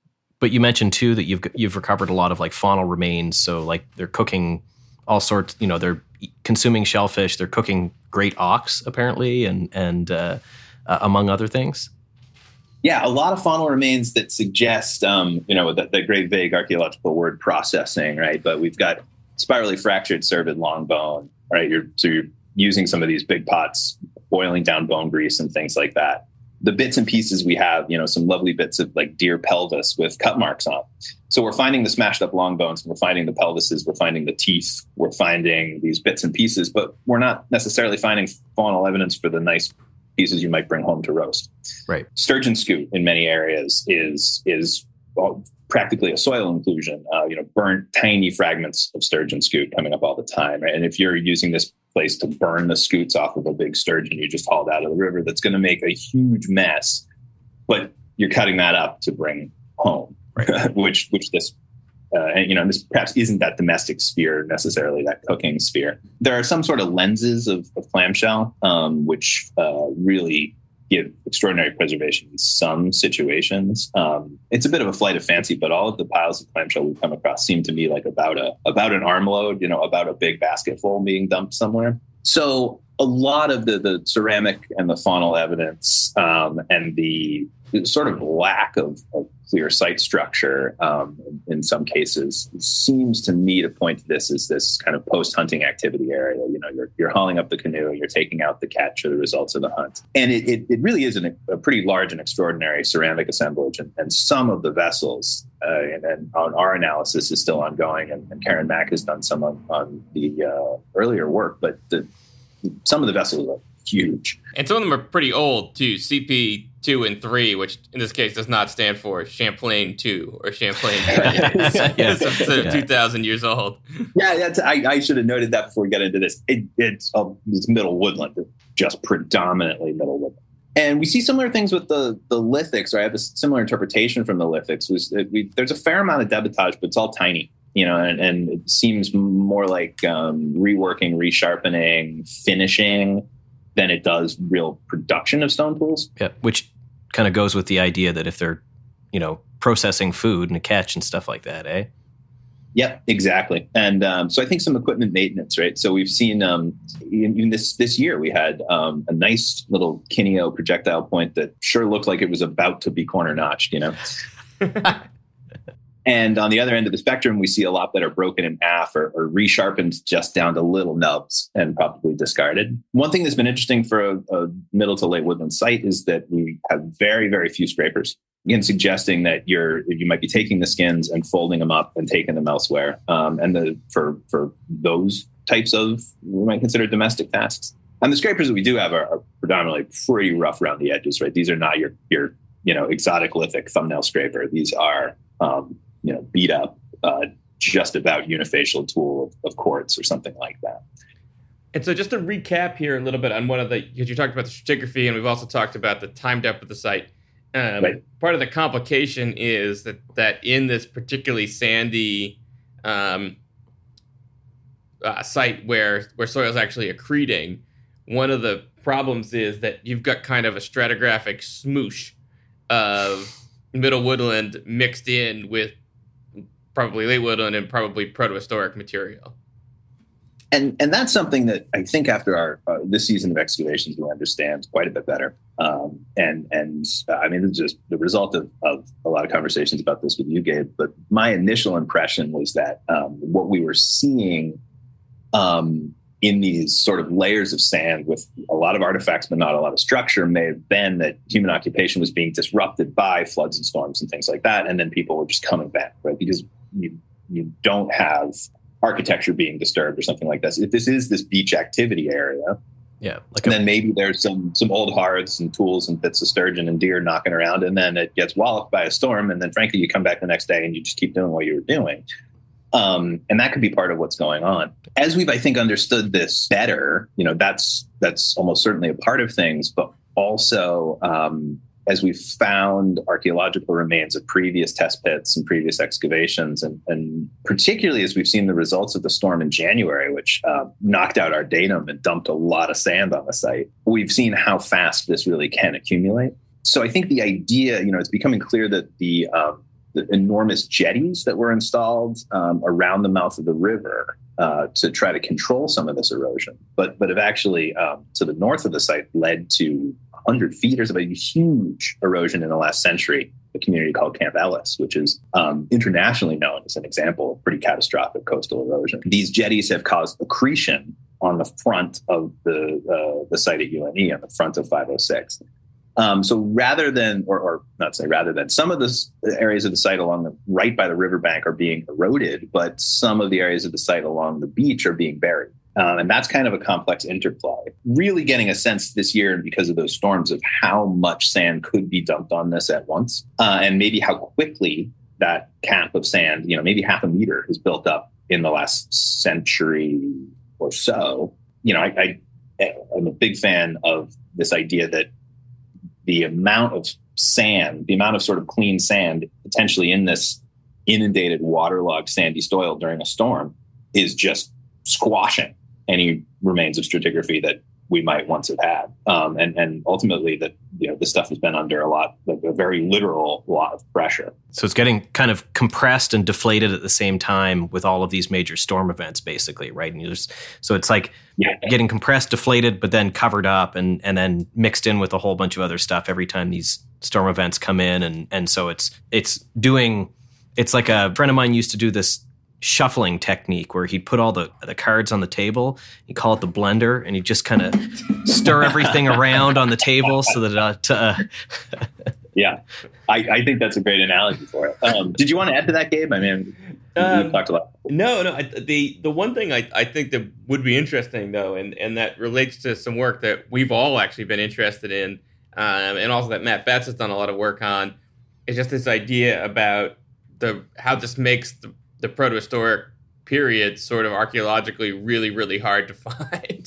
but you mentioned too that you've you've recovered a lot of like faunal remains. So like they're cooking all sorts. You know, they're consuming shellfish. They're cooking great ox apparently, and and uh, uh, among other things. Yeah, a lot of faunal remains that suggest, um, you know, the, the great vague archaeological word processing, right? But we've got spirally fractured cervid long bone, right? You're, so you're using some of these big pots, boiling down bone grease and things like that. The bits and pieces we have, you know, some lovely bits of like deer pelvis with cut marks on. So we're finding the smashed up long bones, we're finding the pelvises, we're finding the teeth, we're finding these bits and pieces, but we're not necessarily finding faunal evidence for the nice pieces you might bring home to roast. Right. Sturgeon scoop in many areas is is well, practically a soil inclusion. Uh, you know, burnt tiny fragments of sturgeon scoop coming up all the time. Right? And if you're using this place to burn the scoots off of a big sturgeon you just hauled out of the river, that's going to make a huge mess. But you're cutting that up to bring home, right. which which this. Uh, and, you know, this perhaps isn't that domestic sphere necessarily, that cooking sphere. There are some sort of lenses of, of clamshell, um, which uh, really give extraordinary preservation in some situations. Um, it's a bit of a flight of fancy, but all of the piles of clamshell we've come across seem to me like about a about an armload, you know, about a big basketful being dumped somewhere. So a lot of the, the ceramic and the faunal evidence um, and the sort of lack of, of clear site structure um, in, in some cases seems to me to point to this as this kind of post-hunting activity area. You know, you're, you're hauling up the canoe, you're taking out the catch or the results of the hunt. And it, it, it really is an, a pretty large and extraordinary ceramic assemblage. And, and some of the vessels, uh, and, and on our analysis is still ongoing, and, and Karen Mack has done some on, on the uh, earlier work, but the, some of the vessels are huge. And some of them are pretty old, too. C P two and three, which in this case does not stand for Champlain two or Champlain three. It's, it's yeah. two thousand years old. Yeah, that's, I, I should have noted that before we get into this. It, it's, uh, it's middle woodland, just predominantly middle woodland. And we see similar things with the, the lithics, or I have a similar interpretation from the lithics. Was we, there's a fair amount of debitage, but it's all tiny. You know, and, and it seems more like um, reworking, resharpening, finishing than it does real production of stone tools. Yeah, which kind of goes with the idea that if they're, you know, processing food and a catch and stuff like that, eh? Yep, exactly. And um, so I think some equipment maintenance, right? So we've seen um, even this this year we had um, a nice little Kineo projectile point that sure looked like it was about to be corner notched, you know. And on the other end of the spectrum, we see a lot that are broken in half or, or resharpened just down to little nubs and probably discarded. One thing that's been interesting for a, a middle to late woodland site is that we have very, very few scrapers. Again, suggesting that you're you might be taking the skins and folding them up and taking them elsewhere. Um, and the for for those types of we might consider domestic tasks. And the scrapers that we do have are, are predominantly pretty rough around the edges, right? These are not your your you know exotic lithic thumbnail scraper. These are um, you know, beat up, uh, just about unifacial tool of, of quartz or something like that. And so just to recap here a little bit on one of the, because you talked about the stratigraphy and we've also talked about the time depth of the site. Um, right. Part of the complication is that, that in this particularly sandy um, uh, site where, where soil is actually accreting, one of the problems is that you've got kind of a stratigraphic smoosh of middle woodland mixed in with probably late woodland and probably protohistoric material. And and that's something that I think after our uh, this season of excavations we understand quite a bit better. Um, and and uh, I mean, it's just the result of, of a lot of conversations about this with you, Gabe. But my initial impression was that um, what we were seeing um, in these sort of layers of sand with a lot of artifacts, but not a lot of structure, may have been that human occupation was being disrupted by floods and storms and things like that. And then people were just coming back, right? Because you you don't have architecture being disturbed or something like this. If this is this beach activity area, yeah, like and a- then maybe there's some some old hearths and tools and bits of sturgeon and deer knocking around, and then it gets walloped by a storm, and then frankly you come back the next day and you just keep doing what you were doing. Um, and that could be part of what's going on. As we've, I think, understood this better, you know, that's that's almost certainly a part of things, but also um, as we've found archaeological remains of previous test pits and previous excavations, and, and particularly as we've seen the results of the storm in January, which uh, knocked out our datum and dumped a lot of sand on the site, we've seen how fast this really can accumulate. So I think the idea, you know, it's becoming clear that the um, the enormous jetties that were installed um, around the mouth of the river uh, to try to control some of this erosion, but but have actually um, to the north of the site led to one hundred feet or something, huge erosion in the last century. A community called Camp Ellis, which is um, internationally known as an example of pretty catastrophic coastal erosion. These jetties have caused accretion on the front of the uh, the site at U N E, on the front of five oh six. Um, so rather than, or, or not say rather than, some of the areas of the site along the right by the riverbank are being eroded, but some of the areas of the site along the beach are being buried. Um, and that's kind of a complex interplay. Really getting a sense this year, and because of those storms, of how much sand could be dumped on this at once, uh, and maybe how quickly that cap of sand, you know, maybe half a meter has built up in the last century or so. You know, I, I, I'm a big fan of this idea that the amount of sand, the amount of sort of clean sand potentially in this inundated, waterlogged, sandy soil during a storm is just squashing any remains of stratigraphy that we might once have had. Um, and, and ultimately that, you know, this stuff has been under a lot, like a very literal lot of pressure. So it's getting kind of compressed and deflated at the same time with all of these major storm events, basically, right? And you just, so it's like yeah. getting compressed, deflated, but then covered up and, and then mixed in with a whole bunch of other stuff every time these storm events come in. And, and so it's, it's doing, it's like a friend of mine used to do this shuffling technique where he'd put all the, the cards on the table, he'd call it the blender, and he'd just kind of stir everything around on the table so that uh, to, uh yeah, I, I think that's a great analogy for it. Um, did you want to add to that, Gabe? I mean, um, we talked a lot. No, no. I, the the one thing I, I think that would be interesting, though, and, and that relates to some work that we've all actually been interested in, um, and also that Matt Betts has done a lot of work on, is just this idea about the how this makes the the protohistoric period sort of archaeologically really, really hard to find.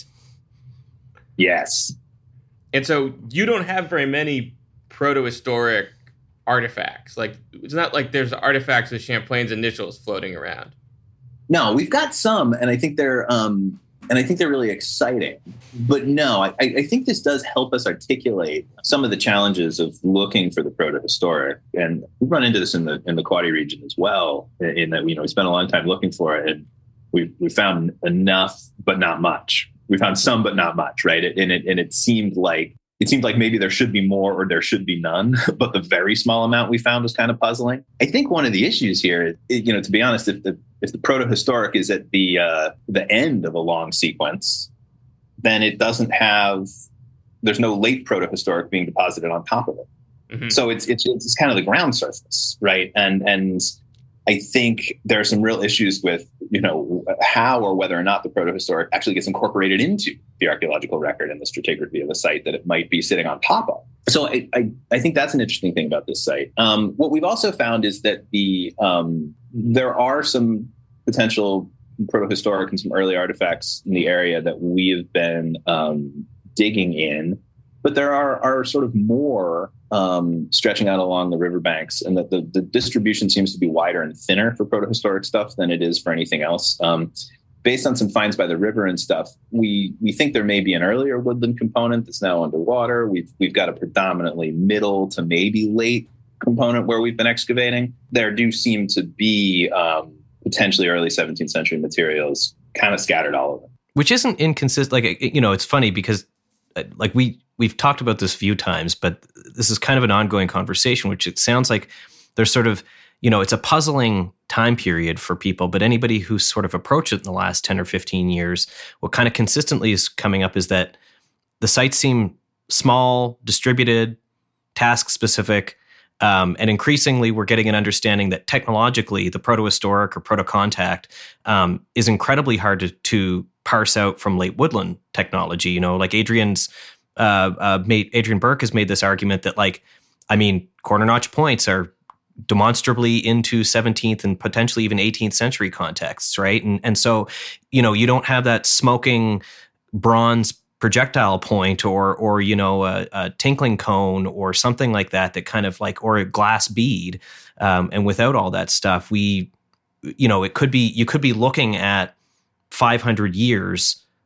Yes. And so you don't have very many protohistoric artifacts. Like, it's not like there's artifacts with Champlain's initials floating around. No, we've got some, and I think they're um, and I think they're really exciting. But no, I, I think this does help us articulate some of the challenges of looking for the protohistoric. And we've run into this in the in the Quadi region as well, in that, you know, we spent a long time looking for it, and we we found enough, but not much. We found some, but not much, right? And it and it seemed like it seemed like maybe there should be more or there should be none, but the very small amount we found was kind of puzzling. I think one of the issues here, you know, to be honest, if the if the protohistoric is at the uh, the end of a long sequence, then it doesn't have, there's no late protohistoric being deposited on top of it. Mm-hmm. So it's, it's it's kind of the ground surface, right? And and I think there are some real issues with, you know, how or whether or not the protohistoric actually gets incorporated into the archaeological record and the stratigraphy of the site that it might be sitting on top of. So I, I, I think that's an interesting thing about this site. Um, what we've also found is that the um, there are some potential protohistoric and some early artifacts in the area that we have been um, digging in, but there are, are sort of more um, stretching out along the riverbanks, and that the, the distribution seems to be wider and thinner for protohistoric stuff than it is for anything else. Um, based on some finds by the river and stuff, we we think there may be an earlier woodland component that's now underwater. We've we've got a predominantly middle to maybe late component where we've been excavating. There do seem to be um, potentially early seventeenth century materials kind of scattered all over. Which isn't inconsistent. Like, you know, it's funny because like we, we've talked about this a few times, but this is kind of an ongoing conversation, which it sounds like there's sort of, you know, it's a puzzling time period for people, but anybody who's sort of approached it in the last ten or fifteen years, what kind of consistently is coming up is that the sites seem small, distributed, task specific, Um, and increasingly, we're getting an understanding that technologically, the protohistoric or protocontact um, is incredibly hard to, to parse out from late woodland technology. You know, like Adrian's uh, uh, made Adrian Burke has made this argument that, like, I mean, corner notch points are demonstrably into seventeenth and potentially even eighteenth century contexts, right? And and so, you know, you don't have that smoking bronze projectile point or, or, you know, a, a tinkling cone or something like that, that kind of like, or a glass bead. Um, and without all that stuff, we, you know, it could be, you could be looking at five hundred years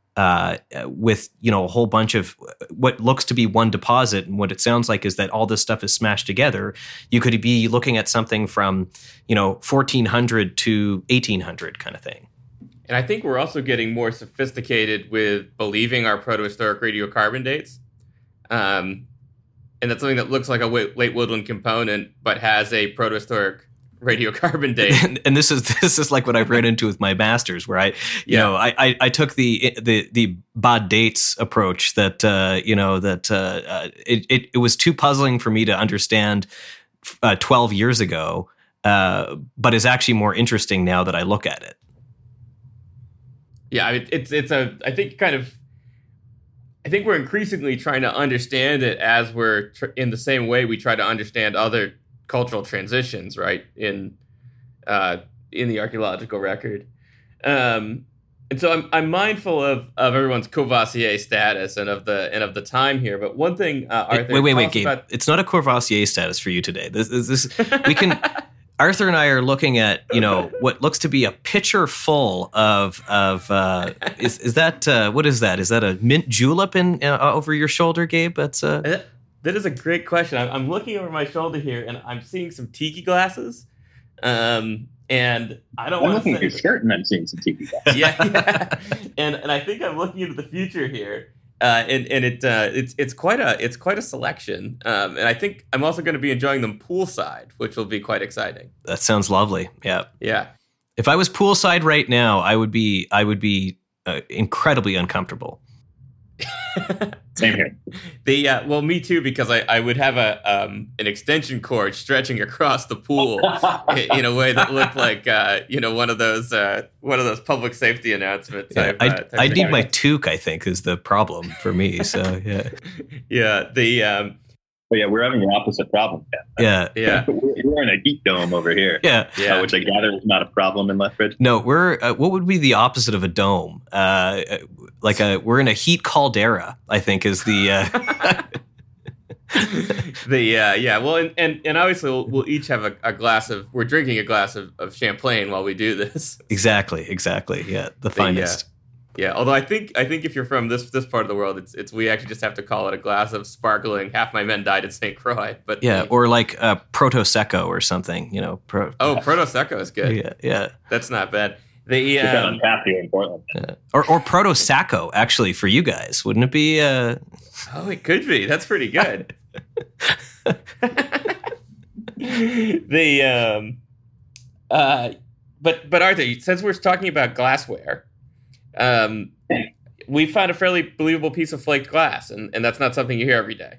uh, with, you know, a whole bunch of what looks to be one deposit. And what it sounds like is that all this stuff is smashed together. You could be looking at something from, you know, fourteen hundred to eighteen hundred kind of thing. And I think we're also getting more sophisticated with believing our protohistoric radiocarbon dates. Um, and that's something that looks like a late woodland component, but has a protohistoric radiocarbon date. And, and this is this is like what I've ran into with my masters, where I, you yeah. know, I, I I took the the the Bod dates approach that uh, you know that uh, uh, it, it it was too puzzling for me to understand uh, twelve years ago, uh, but is actually more interesting now that I look at it. Yeah, I mean, it's it's a I think kind of I think we're increasingly trying to understand it as we're tr- in the same way we try to understand other cultural transitions, right, in uh, in the archaeological record. Um, and so I'm I'm mindful of, of everyone's Courvoisier status and of the and of the time here. But one thing, uh, Arthur, wait, wait, wait, Gabe. about- It's not a Courvoisier status for you today. This is this, this we can. Arthur and I are looking at, you know, what looks to be a pitcher full of of uh, is is that uh, what is that? Is that a mint julep in uh, over your shoulder, Gabe? That's uh. That, that is a great question. I'm, I'm looking over my shoulder here, and I'm seeing some tiki glasses. Um, and I don't. I'm want looking to at your shirt, and I'm seeing some tiki glasses. yeah, yeah. and and I think I'm looking into the future here. Uh, and and it uh, it's it's quite a it's quite a selection, um, and I think I'm also going to be enjoying them poolside, which will be quite exciting. That sounds lovely. Yeah, yeah. If I was poolside right now, I would be I would be uh, incredibly uncomfortable. Same here. The uh, well, me too, because I, I would have a um, an extension cord stretching across the pool in, in a way that looked like uh, you know one of those uh, one of those public safety announcements. Yeah, type, I uh, type I need thing. my toque. I think is the problem for me. So yeah, yeah. The um, But yeah, we're having the opposite problem. yeah, yeah. we're, we're in a heat dome over here. Yeah, yeah. Uh, which I gather is not a problem in Lethbridge. No, we're uh, what would be the opposite of a dome? Uh, like a we're in a heat caldera. I think is the. Uh, the uh, yeah. Well, and, and, and obviously we'll, we'll each have a, a glass of. We're drinking a glass of, of champagne while we do this. Exactly. Exactly. Yeah, the, the finest. Uh, Yeah, although I think I think if you're from this this part of the world, it's it's we actually just have to call it a glass of sparkling. Half my men died at Saint Croix, but yeah, the, or like a Prosecco or something, you know. Pro, oh, Prosecco is good. Yeah, yeah, that's not bad. The um, um, on tap here in Portland, yeah. or or Prosecco actually for you guys, wouldn't it be? Uh... Oh, it could be. That's pretty good. the um, uh, but but Arthur, since we're talking about glassware. Um, we found a fairly believable piece of flaked glass, and, and that's not something you hear every day.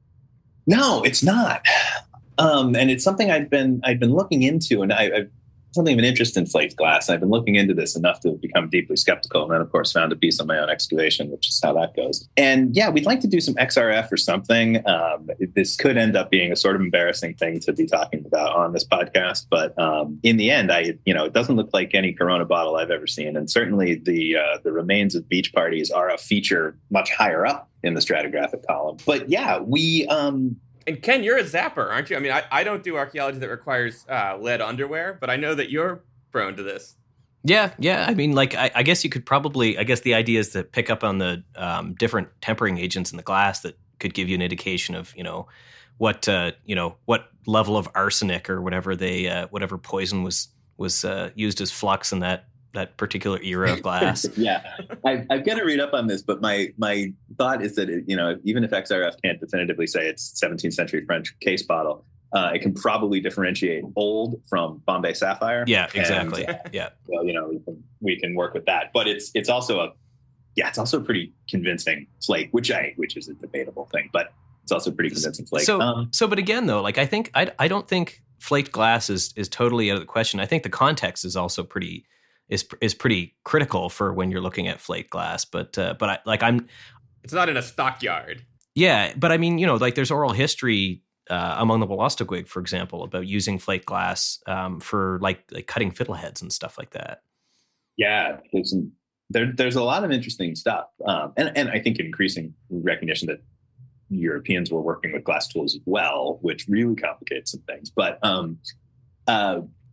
No, it's not. Um, and it's something I've been I've been looking into, and I, I've something of an interest in flaked glass. And I've been looking into this enough to become deeply skeptical, and then of course found a piece on my own excavation, which is how that goes. And yeah, we'd like to do some X R F or something. Um, this could end up being a sort of embarrassing thing to be talking about on this podcast, but um, in the end, I you know it doesn't look like any Corona bottle I've ever seen, and certainly the uh, the remains of beach parties are a feature much higher up in the stratigraphic column. But yeah, we. Um, And Ken, you're a zapper, aren't you? I mean, I, I don't do archaeology that requires uh, lead underwear, but I know that you're prone to this. Yeah, yeah. I mean, like, I, I guess you could probably, I guess the idea is to pick up on the um, different tempering agents in the glass that could give you an indication of, you know, what, uh, you know, what level of arsenic or whatever they, uh, whatever poison was, was uh, used as flux in that, that particular era of glass. yeah, I, I've got to read up on this, but my my thought is that, it, you know, even if X R F can't definitively say it's seventeenth century French case bottle, uh, it can probably differentiate old from Bombay Sapphire. Yeah, exactly. And, uh, yeah. Well, you know, we can, we can work with that, but it's it's also a yeah, it's also a pretty convincing flake, which I which is a debatable thing, but it's also a pretty convincing flake. So, um, so, but again, though, like I think I I don't think flaked glass is is totally out of the question. I think the context is also pretty. is is pretty critical for when you're looking at flaked glass. But uh, but I, like I'm, it's not in a stockyard. Yeah, but I mean, you know, like there's oral history uh, among the Wolastoqig, for example, about using flaked glass um, for like like cutting fiddleheads and stuff like that. Yeah, there's some, there there's a lot of interesting stuff, um, and and I think increasing recognition that Europeans were working with glass tools as well, which really complicates some things. But um, uh,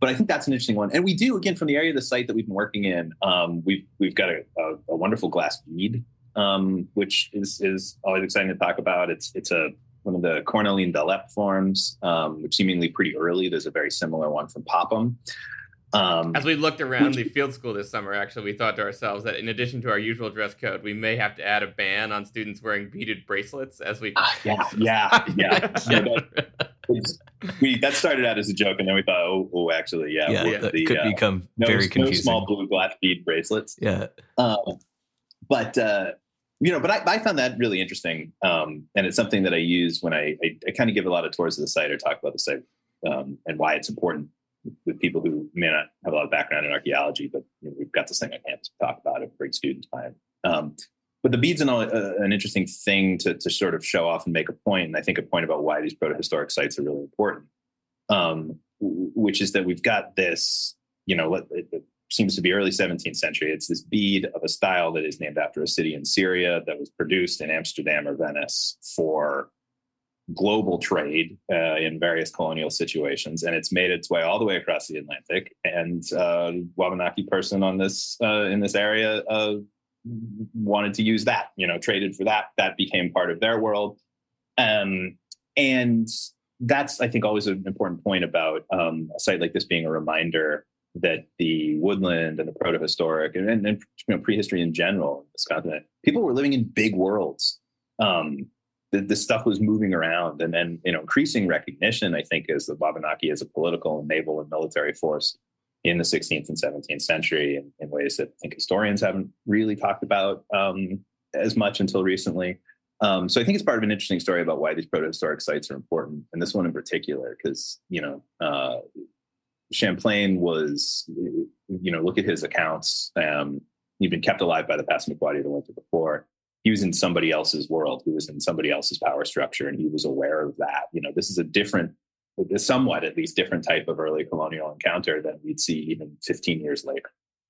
but I think that's an interesting one. And we do, again, from the area of the site that we've been working in, um, we've we've got a, a, a wonderful glass bead, um, which is is always exciting to talk about. It's it's a one of the cornalline Dalep forms, um, which seemingly pretty early. There's a very similar one from Popham. Um, As we looked around which, the field school this summer, actually, we thought to ourselves that in addition to our usual dress code, we may have to add a ban on students wearing beaded bracelets as we. Uh, yeah, yeah, yeah. yeah that, we that started out as a joke, and then we thought, oh, oh actually, yeah, yeah, yeah that the, could uh, become no, very confusing. No small blue glass bead bracelets. Yeah, um, but uh, you know, but I, I found that really interesting, um, and it's something that I use when I I, I kind of give a lot of tours of the site or talk about the site um, and why it's important with people who may not have a lot of background in archaeology, but you know, we've got this thing on campus to talk about it, great student time. Um, but the bead's an, uh, an interesting thing to, to sort of show off and make a point, and I think a point about why these protohistoric sites are really important, um, which is that we've got this, you know, it, it seems to be early seventeenth century. It's this bead of a style that is named after a city in Syria that was produced in Amsterdam or Venice for global trade uh, in various colonial situations, and it's made its way all the way across the Atlantic. And uh, Wabanaki person on this uh, in this area uh, wanted to use that, you know, traded for that. That became part of their world, um, and that's, I think, always an important point about um, a site like this being a reminder that the woodland and the protohistoric and, and, and you know, prehistory in general in this continent, people were living in big worlds. Um, This stuff was moving around, and then, you know, increasing recognition, I think, as the Wabanaki as a political and naval and military force in the sixteenth and seventeenth century in, in ways that I think historians haven't really talked about um, as much until recently. Um, so I think it's part of an interesting story about why these protohistoric sites are important, and this one in particular, because, you know, uh, Champlain was, you know, look at his accounts. Um, he'd been kept alive by the Passamaquoddy the winter before. He was in somebody else's world. He was in somebody else's power structure, and he was aware of that. You know, this is a different, a somewhat at least different type of early colonial encounter than we'd see even fifteen years later.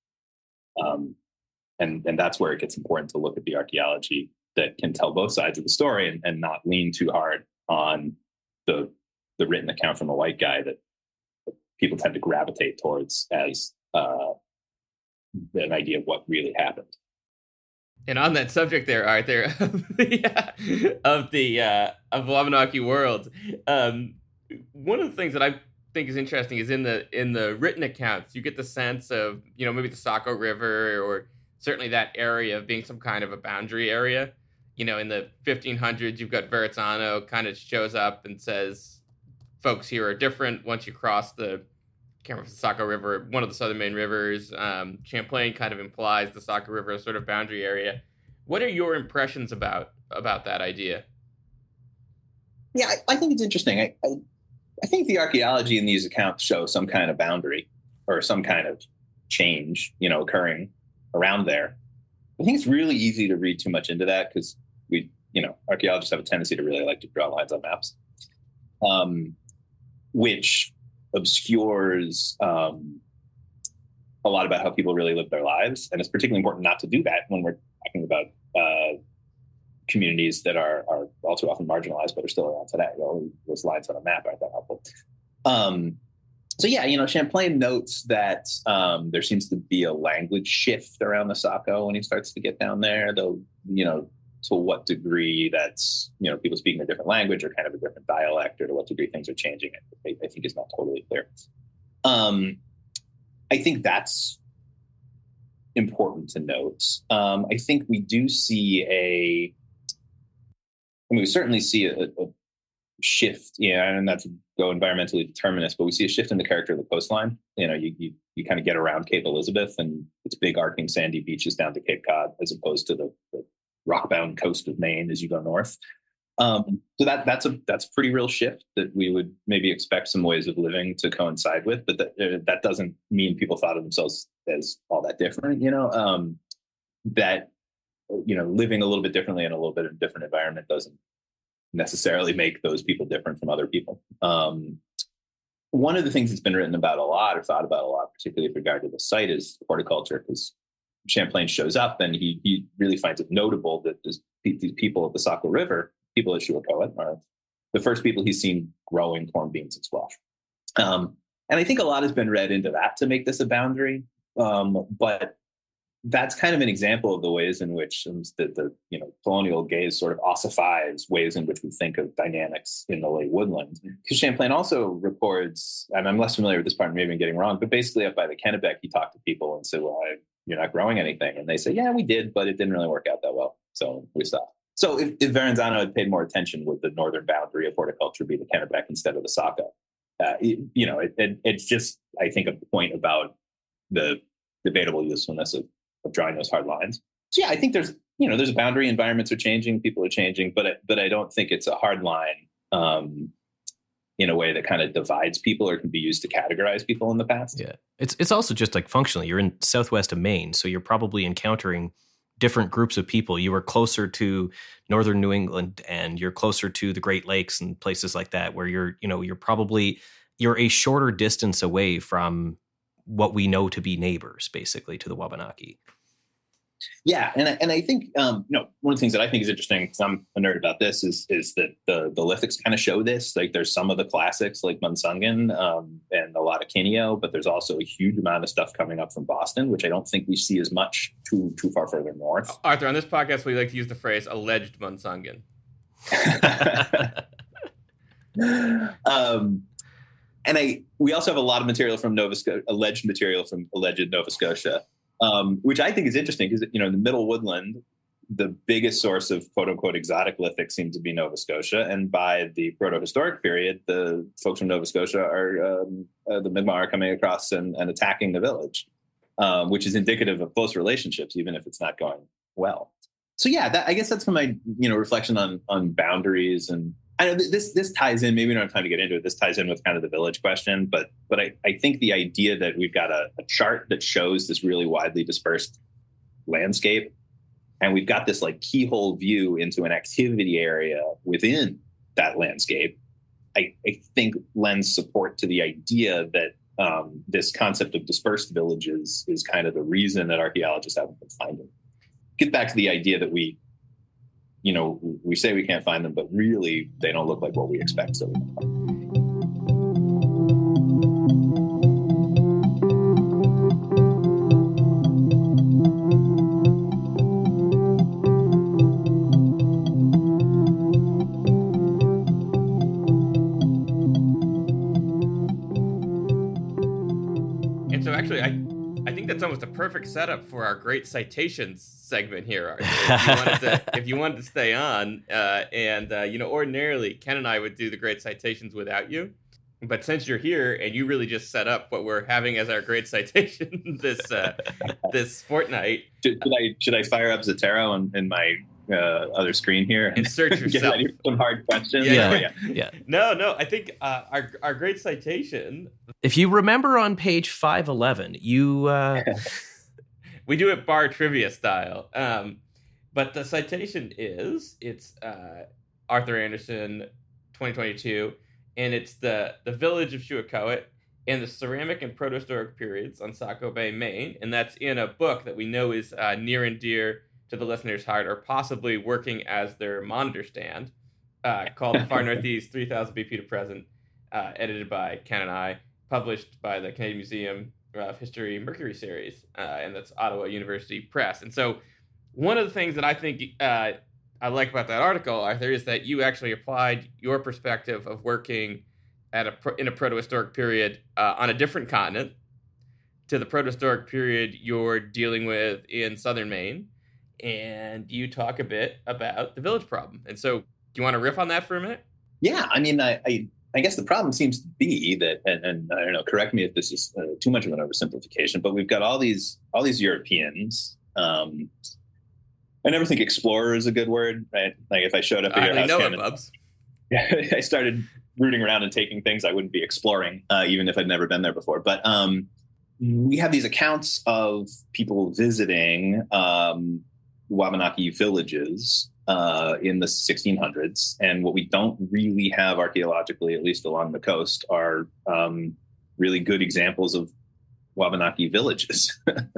Um, and, and that's where it gets important to look at the archaeology that can tell both sides of the story and, and not lean too hard on the, the written account from a white guy that, that people tend to gravitate towards as uh, an idea of what really happened. And on that subject, there, Arthur, of the uh, of the uh, of Wabanaki world, um, one of the things that I think is interesting is in the in the written accounts, you get the sense of, you know, maybe the Saco River or certainly that area of being some kind of a boundary area. You know, in the fifteen hundreds, you've got Verrazzano kind of shows up and says, "Folks here are different once you cross the." Can't remember the Saco River, one of the southern main rivers. Um, Champlain kind of implies the Saco River as sort of boundary area. What are your impressions about about that idea? Yeah, I, I think it's interesting. I, I I think the archaeology in these accounts show some kind of boundary or some kind of change, you know, occurring around there. I think it's really easy to read too much into that because we, you know, archaeologists have a tendency to really like to draw lines on maps, um, which obscures um, a lot about how people really live their lives. And it's particularly important not to do that when we're talking about uh, communities that are, are all too often marginalized, but are still around today. Well, those lines on a map aren't that helpful. Um, so yeah, you know, Champlain notes that um, there seems to be a language shift around the Saco when he starts to get down there, though, you know, to what degree that's, you know, people speaking a different language or kind of a different dialect, or to what degree things are changing, I, I think is not totally clear. Um, I think that's important to note. Um, I think we do see a, I mean, we certainly see a, a shift, you know, and not to go environmentally determinist, but we see a shift in the character of the coastline. You know, you, you, you kind of get around Cape Elizabeth and it's big arcing sandy beaches down to Cape Cod, as opposed to the, the rock-bound coast of Maine as you go north. Um, so that that's a that's a pretty real shift that we would maybe expect some ways of living to coincide with, but that uh, that doesn't mean people thought of themselves as all that different. You know, um, that you know living a little bit differently in a little bit of a different environment doesn't necessarily make those people different from other people. Um, one of the things that's been written about a lot or thought about a lot, particularly with regard to the site, is horticulture, because Champlain shows up and he he really finds it notable that this, these people at the Saco River, people at Shuwakoet, are the first people he's seen growing corn, beans, and squash. Um, And I think a lot has been read into that to make this a boundary. Um, but that's kind of an example of the ways in which um, the, the you know colonial gaze sort of ossifies ways in which we think of dynamics in the late woodland. Because Champlain also records, and I'm less familiar with this part, maybe I'm getting wrong, but basically up by the Kennebec, he talked to people and said, well, I, you're not growing anything. And they say, yeah, we did, but it didn't really work out that well. So we stopped. So if, if Verrazano had paid more attention, would the northern boundary of horticulture be the Kennebec instead of the Saco? Uh, it, you know, it, it, it's just, I think, a point about the debatable usefulness of of drawing those hard lines. So yeah, I think there's, you know, there's a boundary. Environments are changing, people are changing, but I, but I don't think it's a hard line um, in a way that kind of divides people or can be used to categorize people in the past. Yeah, it's it's also just like functionally, you're in southwest of Maine, so you're probably encountering different groups of people. You were closer to northern New England, and you're closer to the Great Lakes and places like that, where you're, you know, you're probably you're a shorter distance away from what we know to be neighbors, basically, to the Wabanaki. Yeah, and I, and I think um, you know one of the things that I think is interesting, because I'm a nerd about this, is is that the the lithics kind of show this. Like there's some of the classics like Munsungan um, and a lot of Kineo, but there's also a huge amount of stuff coming up from Boston, which I don't think we see as much too too far further north. Arthur, on this podcast, we like to use the phrase "alleged Munsungan." um, and I we also have a lot of material from Nova Scotia, alleged material from alleged Nova Scotia. Um, which I think is interesting because, you know, in the middle woodland, the biggest source of quote unquote exotic lithics seem to be Nova Scotia. And by the proto-historic period, the folks from Nova Scotia are, um, uh, the Mi'kmaq are coming across and, and attacking the village, um, which is indicative of close relationships, even if it's not going well. So yeah, that, I guess that's my, you know, reflection on, on boundaries. And I know this, this ties in, maybe we don't have time to get into it. This ties in with kind of the village question, but, but I, I think the idea that we've got a, a chart that shows this really widely dispersed landscape, and we've got this like keyhole view into an activity area within that landscape, I, I think lends support to the idea that um, this concept of dispersed villages is kind of the reason that archaeologists haven't been finding. Get back to the idea that we, you know, we say we can't find them, but really they don't look like what we expect. So we don't find them. And so actually, I I think that's almost a perfect setup for our great citations segment here, Arthur. If you wanted to, if you wanted to stay on, uh, and uh, you know, ordinarily Ken and I would do the great citations without you, but since you're here and you really just set up what we're having as our great citation this uh, this fortnight, should, should I should I fire up Zotero in, in my uh, other screen here and insert yourself? Get ready for some hard questions. Yeah, yeah, yeah. yeah. No, no. I think uh, our our great citation. If you remember on page five eleven, you uh... we do it bar trivia style. Um, but the citation is it's uh, Arthur Anderson, twenty twenty-two, and it's the the village of Shuacoit and the ceramic and protohistoric periods on Saco Bay, Maine, and that's in a book that we know is uh, near and dear to the listener's heart, or possibly working as their monitor stand, uh, called The Far Northeast, three thousand B P to Present, uh, edited by Ken and I, published by the Canadian Museum of History Mercury Series, uh, and that's Ottawa University Press. And so one of the things that I think uh, I like about that article, Arthur, is that you actually applied your perspective of working at a pro- in a protohistoric period uh, on a different continent to the protohistoric period you're dealing with in southern Maine, and you talk a bit about the village problem. And so do you want to riff on that for a minute? Yeah, I mean, I... I... I guess the problem seems to be that, and, and I don't know, correct me if this is uh, too much of an oversimplification, but we've got all these all these Europeans. Um, I never think explorer is a good word, right? Like if I showed up at your house, know it, Bubs. Yeah, I started rooting around and taking things, I wouldn't be exploring, uh, even if I'd never been there before. But um, we have these accounts of people visiting um, Wabanaki villages Uh, in the sixteen hundreds. And what we don't really have archaeologically, at least along the coast, are um, really good examples of Wabanaki villages.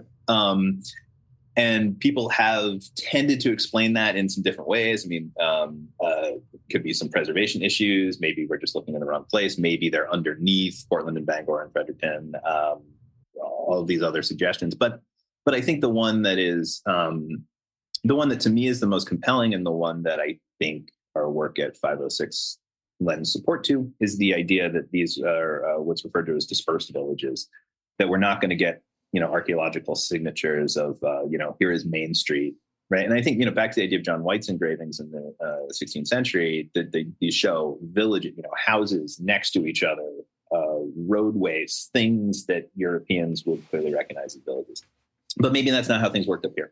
um, and people have tended to explain that in some different ways. I mean, um, uh, could be some preservation issues. Maybe we're just looking in the wrong place. Maybe they're underneath Portland and Bangor and Fredericton. Um, all of these other suggestions, but but I think the one that is um, the one that to me is the most compelling, and the one that I think our work at five oh six lends support to, is the idea that these are uh, what's referred to as dispersed villages. That we're not going to get, you know, archaeological signatures of, uh, you know, here is Main Street, right? And I think, you know, back to the idea of John White's engravings in the uh, sixteenth century, that they, they show villages, you know, houses next to each other, uh, roadways, things that Europeans would clearly recognize as villages. But maybe that's not how things worked up here.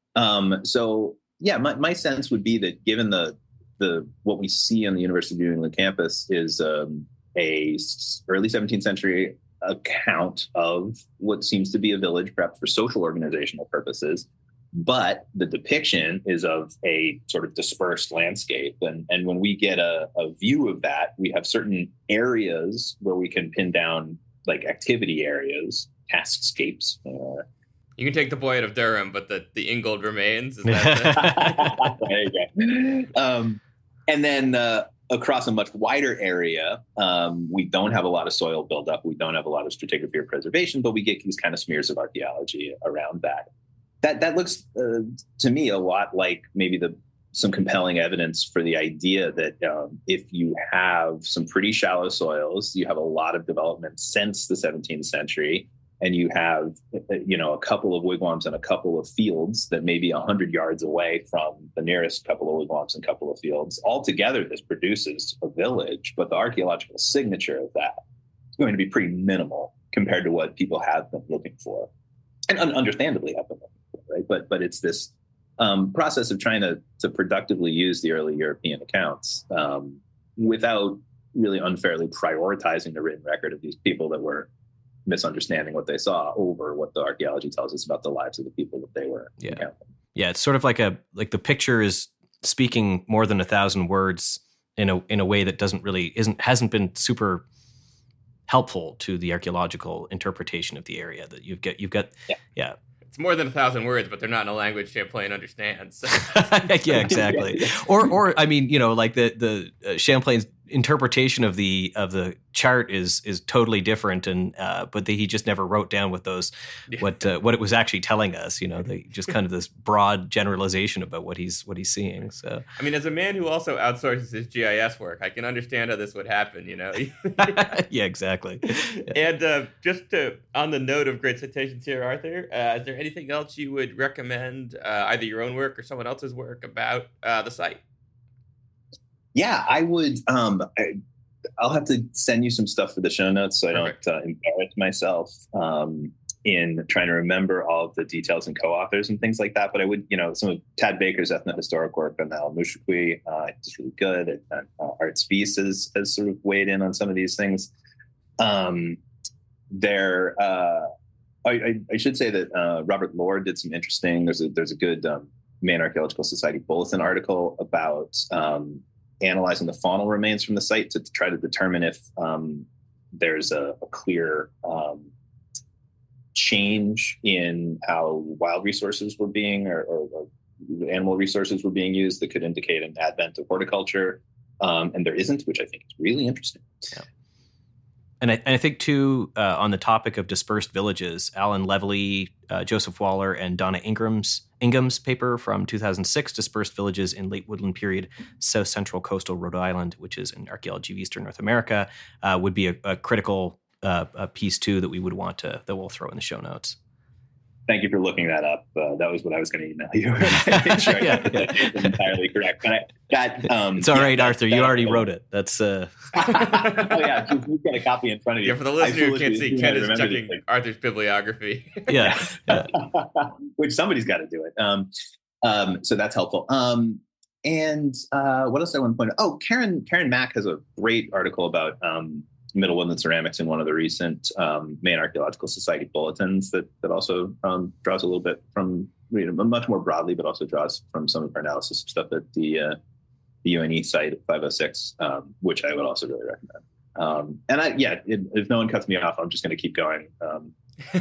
Um, so, yeah, my, my sense would be that given the the what we see on the University of New England campus is um, a early seventeenth century account of what seems to be a village, perhaps for social organizational purposes, but the depiction is of a sort of dispersed landscape. And, and when we get a, a view of that, we have certain areas where we can pin down like activity areas, taskscapes. Uh, you can take the Boyd of Durham, but the, the Ingold remains. Is that there you go. Um, and then uh, across a much wider area, um, we don't have a lot of soil buildup. We don't have a lot of stratigraphy or preservation, but we get these kind of smears of archaeology around that. That that looks uh, to me a lot like maybe the some compelling evidence for the idea that um, if you have some pretty shallow soils, you have a lot of development since the seventeenth century, and you have, you know, a couple of wigwams and a couple of fields that may be one hundred yards away from the nearest couple of wigwams and couple of fields. Altogether, this produces a village, but the archaeological signature of that is going to be pretty minimal compared to what people have been looking for, and un- understandably have been looking for, right? But but it's this um, process of trying to, to productively use the early European accounts um, without really unfairly prioritizing the written record of these people that were misunderstanding what they saw over what the archaeology tells us about the lives of the people that they were yeah encountering. Yeah, it's sort of like a like the picture is speaking more than a thousand words in a in a way that doesn't really isn't hasn't been super helpful to the archaeological interpretation of the area. That you've got you've got yeah, yeah. It's more than a thousand words, but they're not in a language Champlain understands. Yeah, exactly. Or, or I mean, you know, like the the uh, Champlain's interpretation of the of the chart is is totally different, and uh, but the, he just never wrote down what those Yeah. what uh, what it was actually telling us. You know, they just kind of this broad generalization about what he's what he's seeing. So, I mean, as a man who also outsources his G I S work, I can understand how this would happen. You know. yeah, exactly. Yeah. And uh, just to, on the note of great citations here, Arthur, uh, is there anything else you would recommend, uh, either your own work or someone else's work, about uh, the site? Yeah, I would. Um, I, I'll have to send you some stuff for the show notes so I Perfect. don't uh, embarrass myself um, in trying to remember all of the details and co-authors and things like that. But I would, you know, some of Tad Baker's ethnohistoric work on the Al-Mushaqui uh, is really good. And, uh, Art Spies has, has sort of weighed in on some of these things. Um, there, uh, I, I, I should say that uh, Robert Lord did some interesting. There's a there's a good um, Maine Archaeological Society Bulletin article about um, analyzing the faunal remains from the site to, to try to determine if um, there's a, a clear um, change in how wild resources were being or, or, or animal resources were being used that could indicate an advent of horticulture. Um, and there isn't, which I think is really interesting. Yeah. And I, and I think, too, uh, on the topic of dispersed villages, Alan Levely, uh, Joseph Waller, and Donna Ingram's Ingham's paper from two thousand six, Dispersed Villages in Late Woodland Period, South Central Coastal Rhode Island, which is an archaeology of Eastern North America, uh, would be a, a critical uh, a piece, too, that we would want to, that we'll throw in the show notes. Thank you for looking that up. Uh, that was what I was going to email you. Make sure Yeah, I got it entirely correct. But I, that, um, It's all yeah, right, that, Arthur. that, You already that, wrote it. That's uh... oh yeah, you, you've got a copy in front of you. Yeah, for the listener who can't see, Ken is remember checking this Arthur's bibliography. yeah. yeah. Which somebody's got to do it. Um, um, so that's helpful. Um, and uh, what else I want to point out? Oh, Karen Karen Mack has a great article about um, Middle Woodland ceramics in one of the recent um, Maine Archaeological Society bulletins that that also um, draws a little bit from, you know, much more broadly, but also draws from some of our analysis of stuff at the uh, the U N E site at five oh six, um, which I would also really recommend. Um, and I, yeah, it, if no one cuts me off, I'm just going to keep going. Um,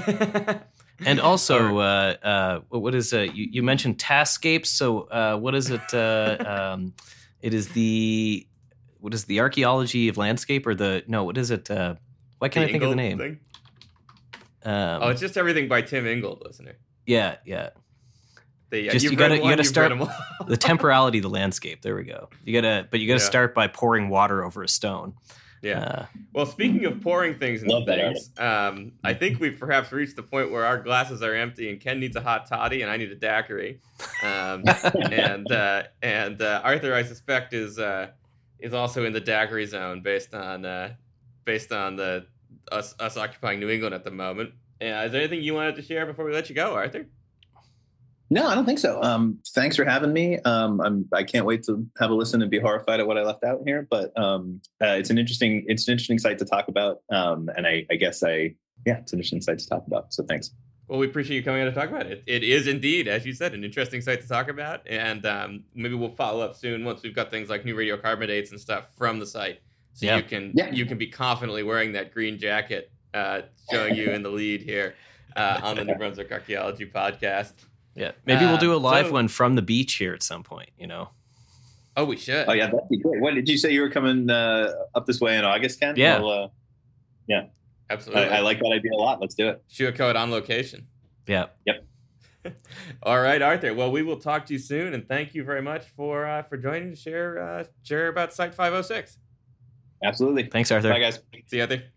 And also, uh, uh, what is uh, you, you mentioned taskscapes? So, uh, what is it? Uh, um, It is the what is the archaeology of landscape or the no? What is it? Uh, why can't The I think of the Ingold name? thing? Um, Oh, it's just everything by Tim Ingold, listener. yeah, yeah. The, yeah, Just you've you gotta read you one, gotta you've start read 'em all. the temporality of the landscape. There we go. You gotta, but you gotta Yeah. start by pouring water over a stone. Yeah. Uh, Well, speaking of pouring things into Love that things, um, I think we've perhaps reached the point where our glasses are empty, and Ken needs a hot toddy, and I need a daiquiri. Um, and uh, and uh, Arthur, I suspect, is uh, is also in the daiquiri zone based on uh, based on the us us occupying New England at the moment. Uh, is there anything you wanted to share before we let you go, Arthur? No, I don't think so. Um, thanks for having me. Um, I'm, I can't wait to have a listen and be horrified at what I left out here. But um, uh, it's an interesting, it's an interesting site to talk about. Um, and I, I guess I, yeah, it's an interesting site to talk about. So thanks. Well, we appreciate you coming out to talk about it. It is indeed, as you said, an interesting site to talk about, and um, maybe we'll follow up soon once we've got things like new radiocarbon dates and stuff from the site, so Yeah. you can Yeah. you can be confidently wearing that green jacket, uh, showing you in the lead here uh, on the New Brunswick Archaeology Podcast. yeah, maybe we'll do a Uh, live so- one from the beach here at some point. You know. Oh, we should. Oh yeah, that'd be great. What did you say you were coming uh, up this way in August, Ken? Yeah. Well, uh, Absolutely. I, I like that idea a lot. Let's do it. Shoot a code on location. Yeah. All right, Arthur. Well, we will talk to you soon, and thank you very much for uh, for joining to share uh, share about Site five oh six. Absolutely. Thanks, Arthur. Bye, guys. See you, Arthur.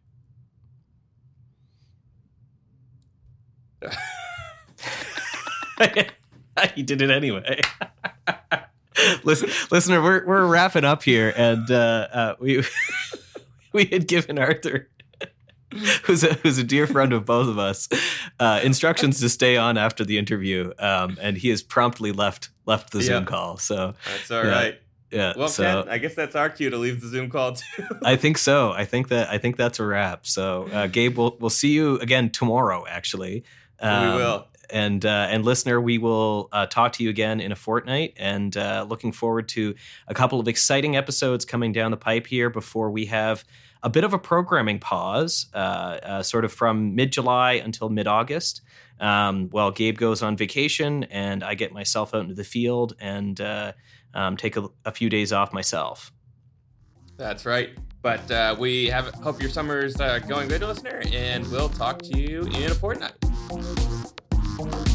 He did it anyway. Listen, listener, we're we're wrapping up here, and uh, uh, we we had given Arthur, who's a who's a dear friend of both of us, uh, instructions to stay on after the interview, um, and he has promptly left left the Zoom Yeah. call. So That's all Yeah. right. yeah, Well, so Ken, I guess that's our cue to leave the Zoom call too. I think so. I think that I think that's a wrap. So uh, Gabe, we'll we'll see you again tomorrow. Actually, Um, we will. And uh, and listener, we will uh, talk to you again in a fortnight. And uh, looking forward to a couple of exciting episodes coming down the pipe here before we have a bit of a programming pause, uh, uh, sort of from mid-July until mid-August. Um, while Gabe goes on vacation and I get myself out into the field and uh, um, take a, a few days off myself. That's right. But uh, we have hope your summer's uh, going good, listener, and we'll talk to you in a fortnight.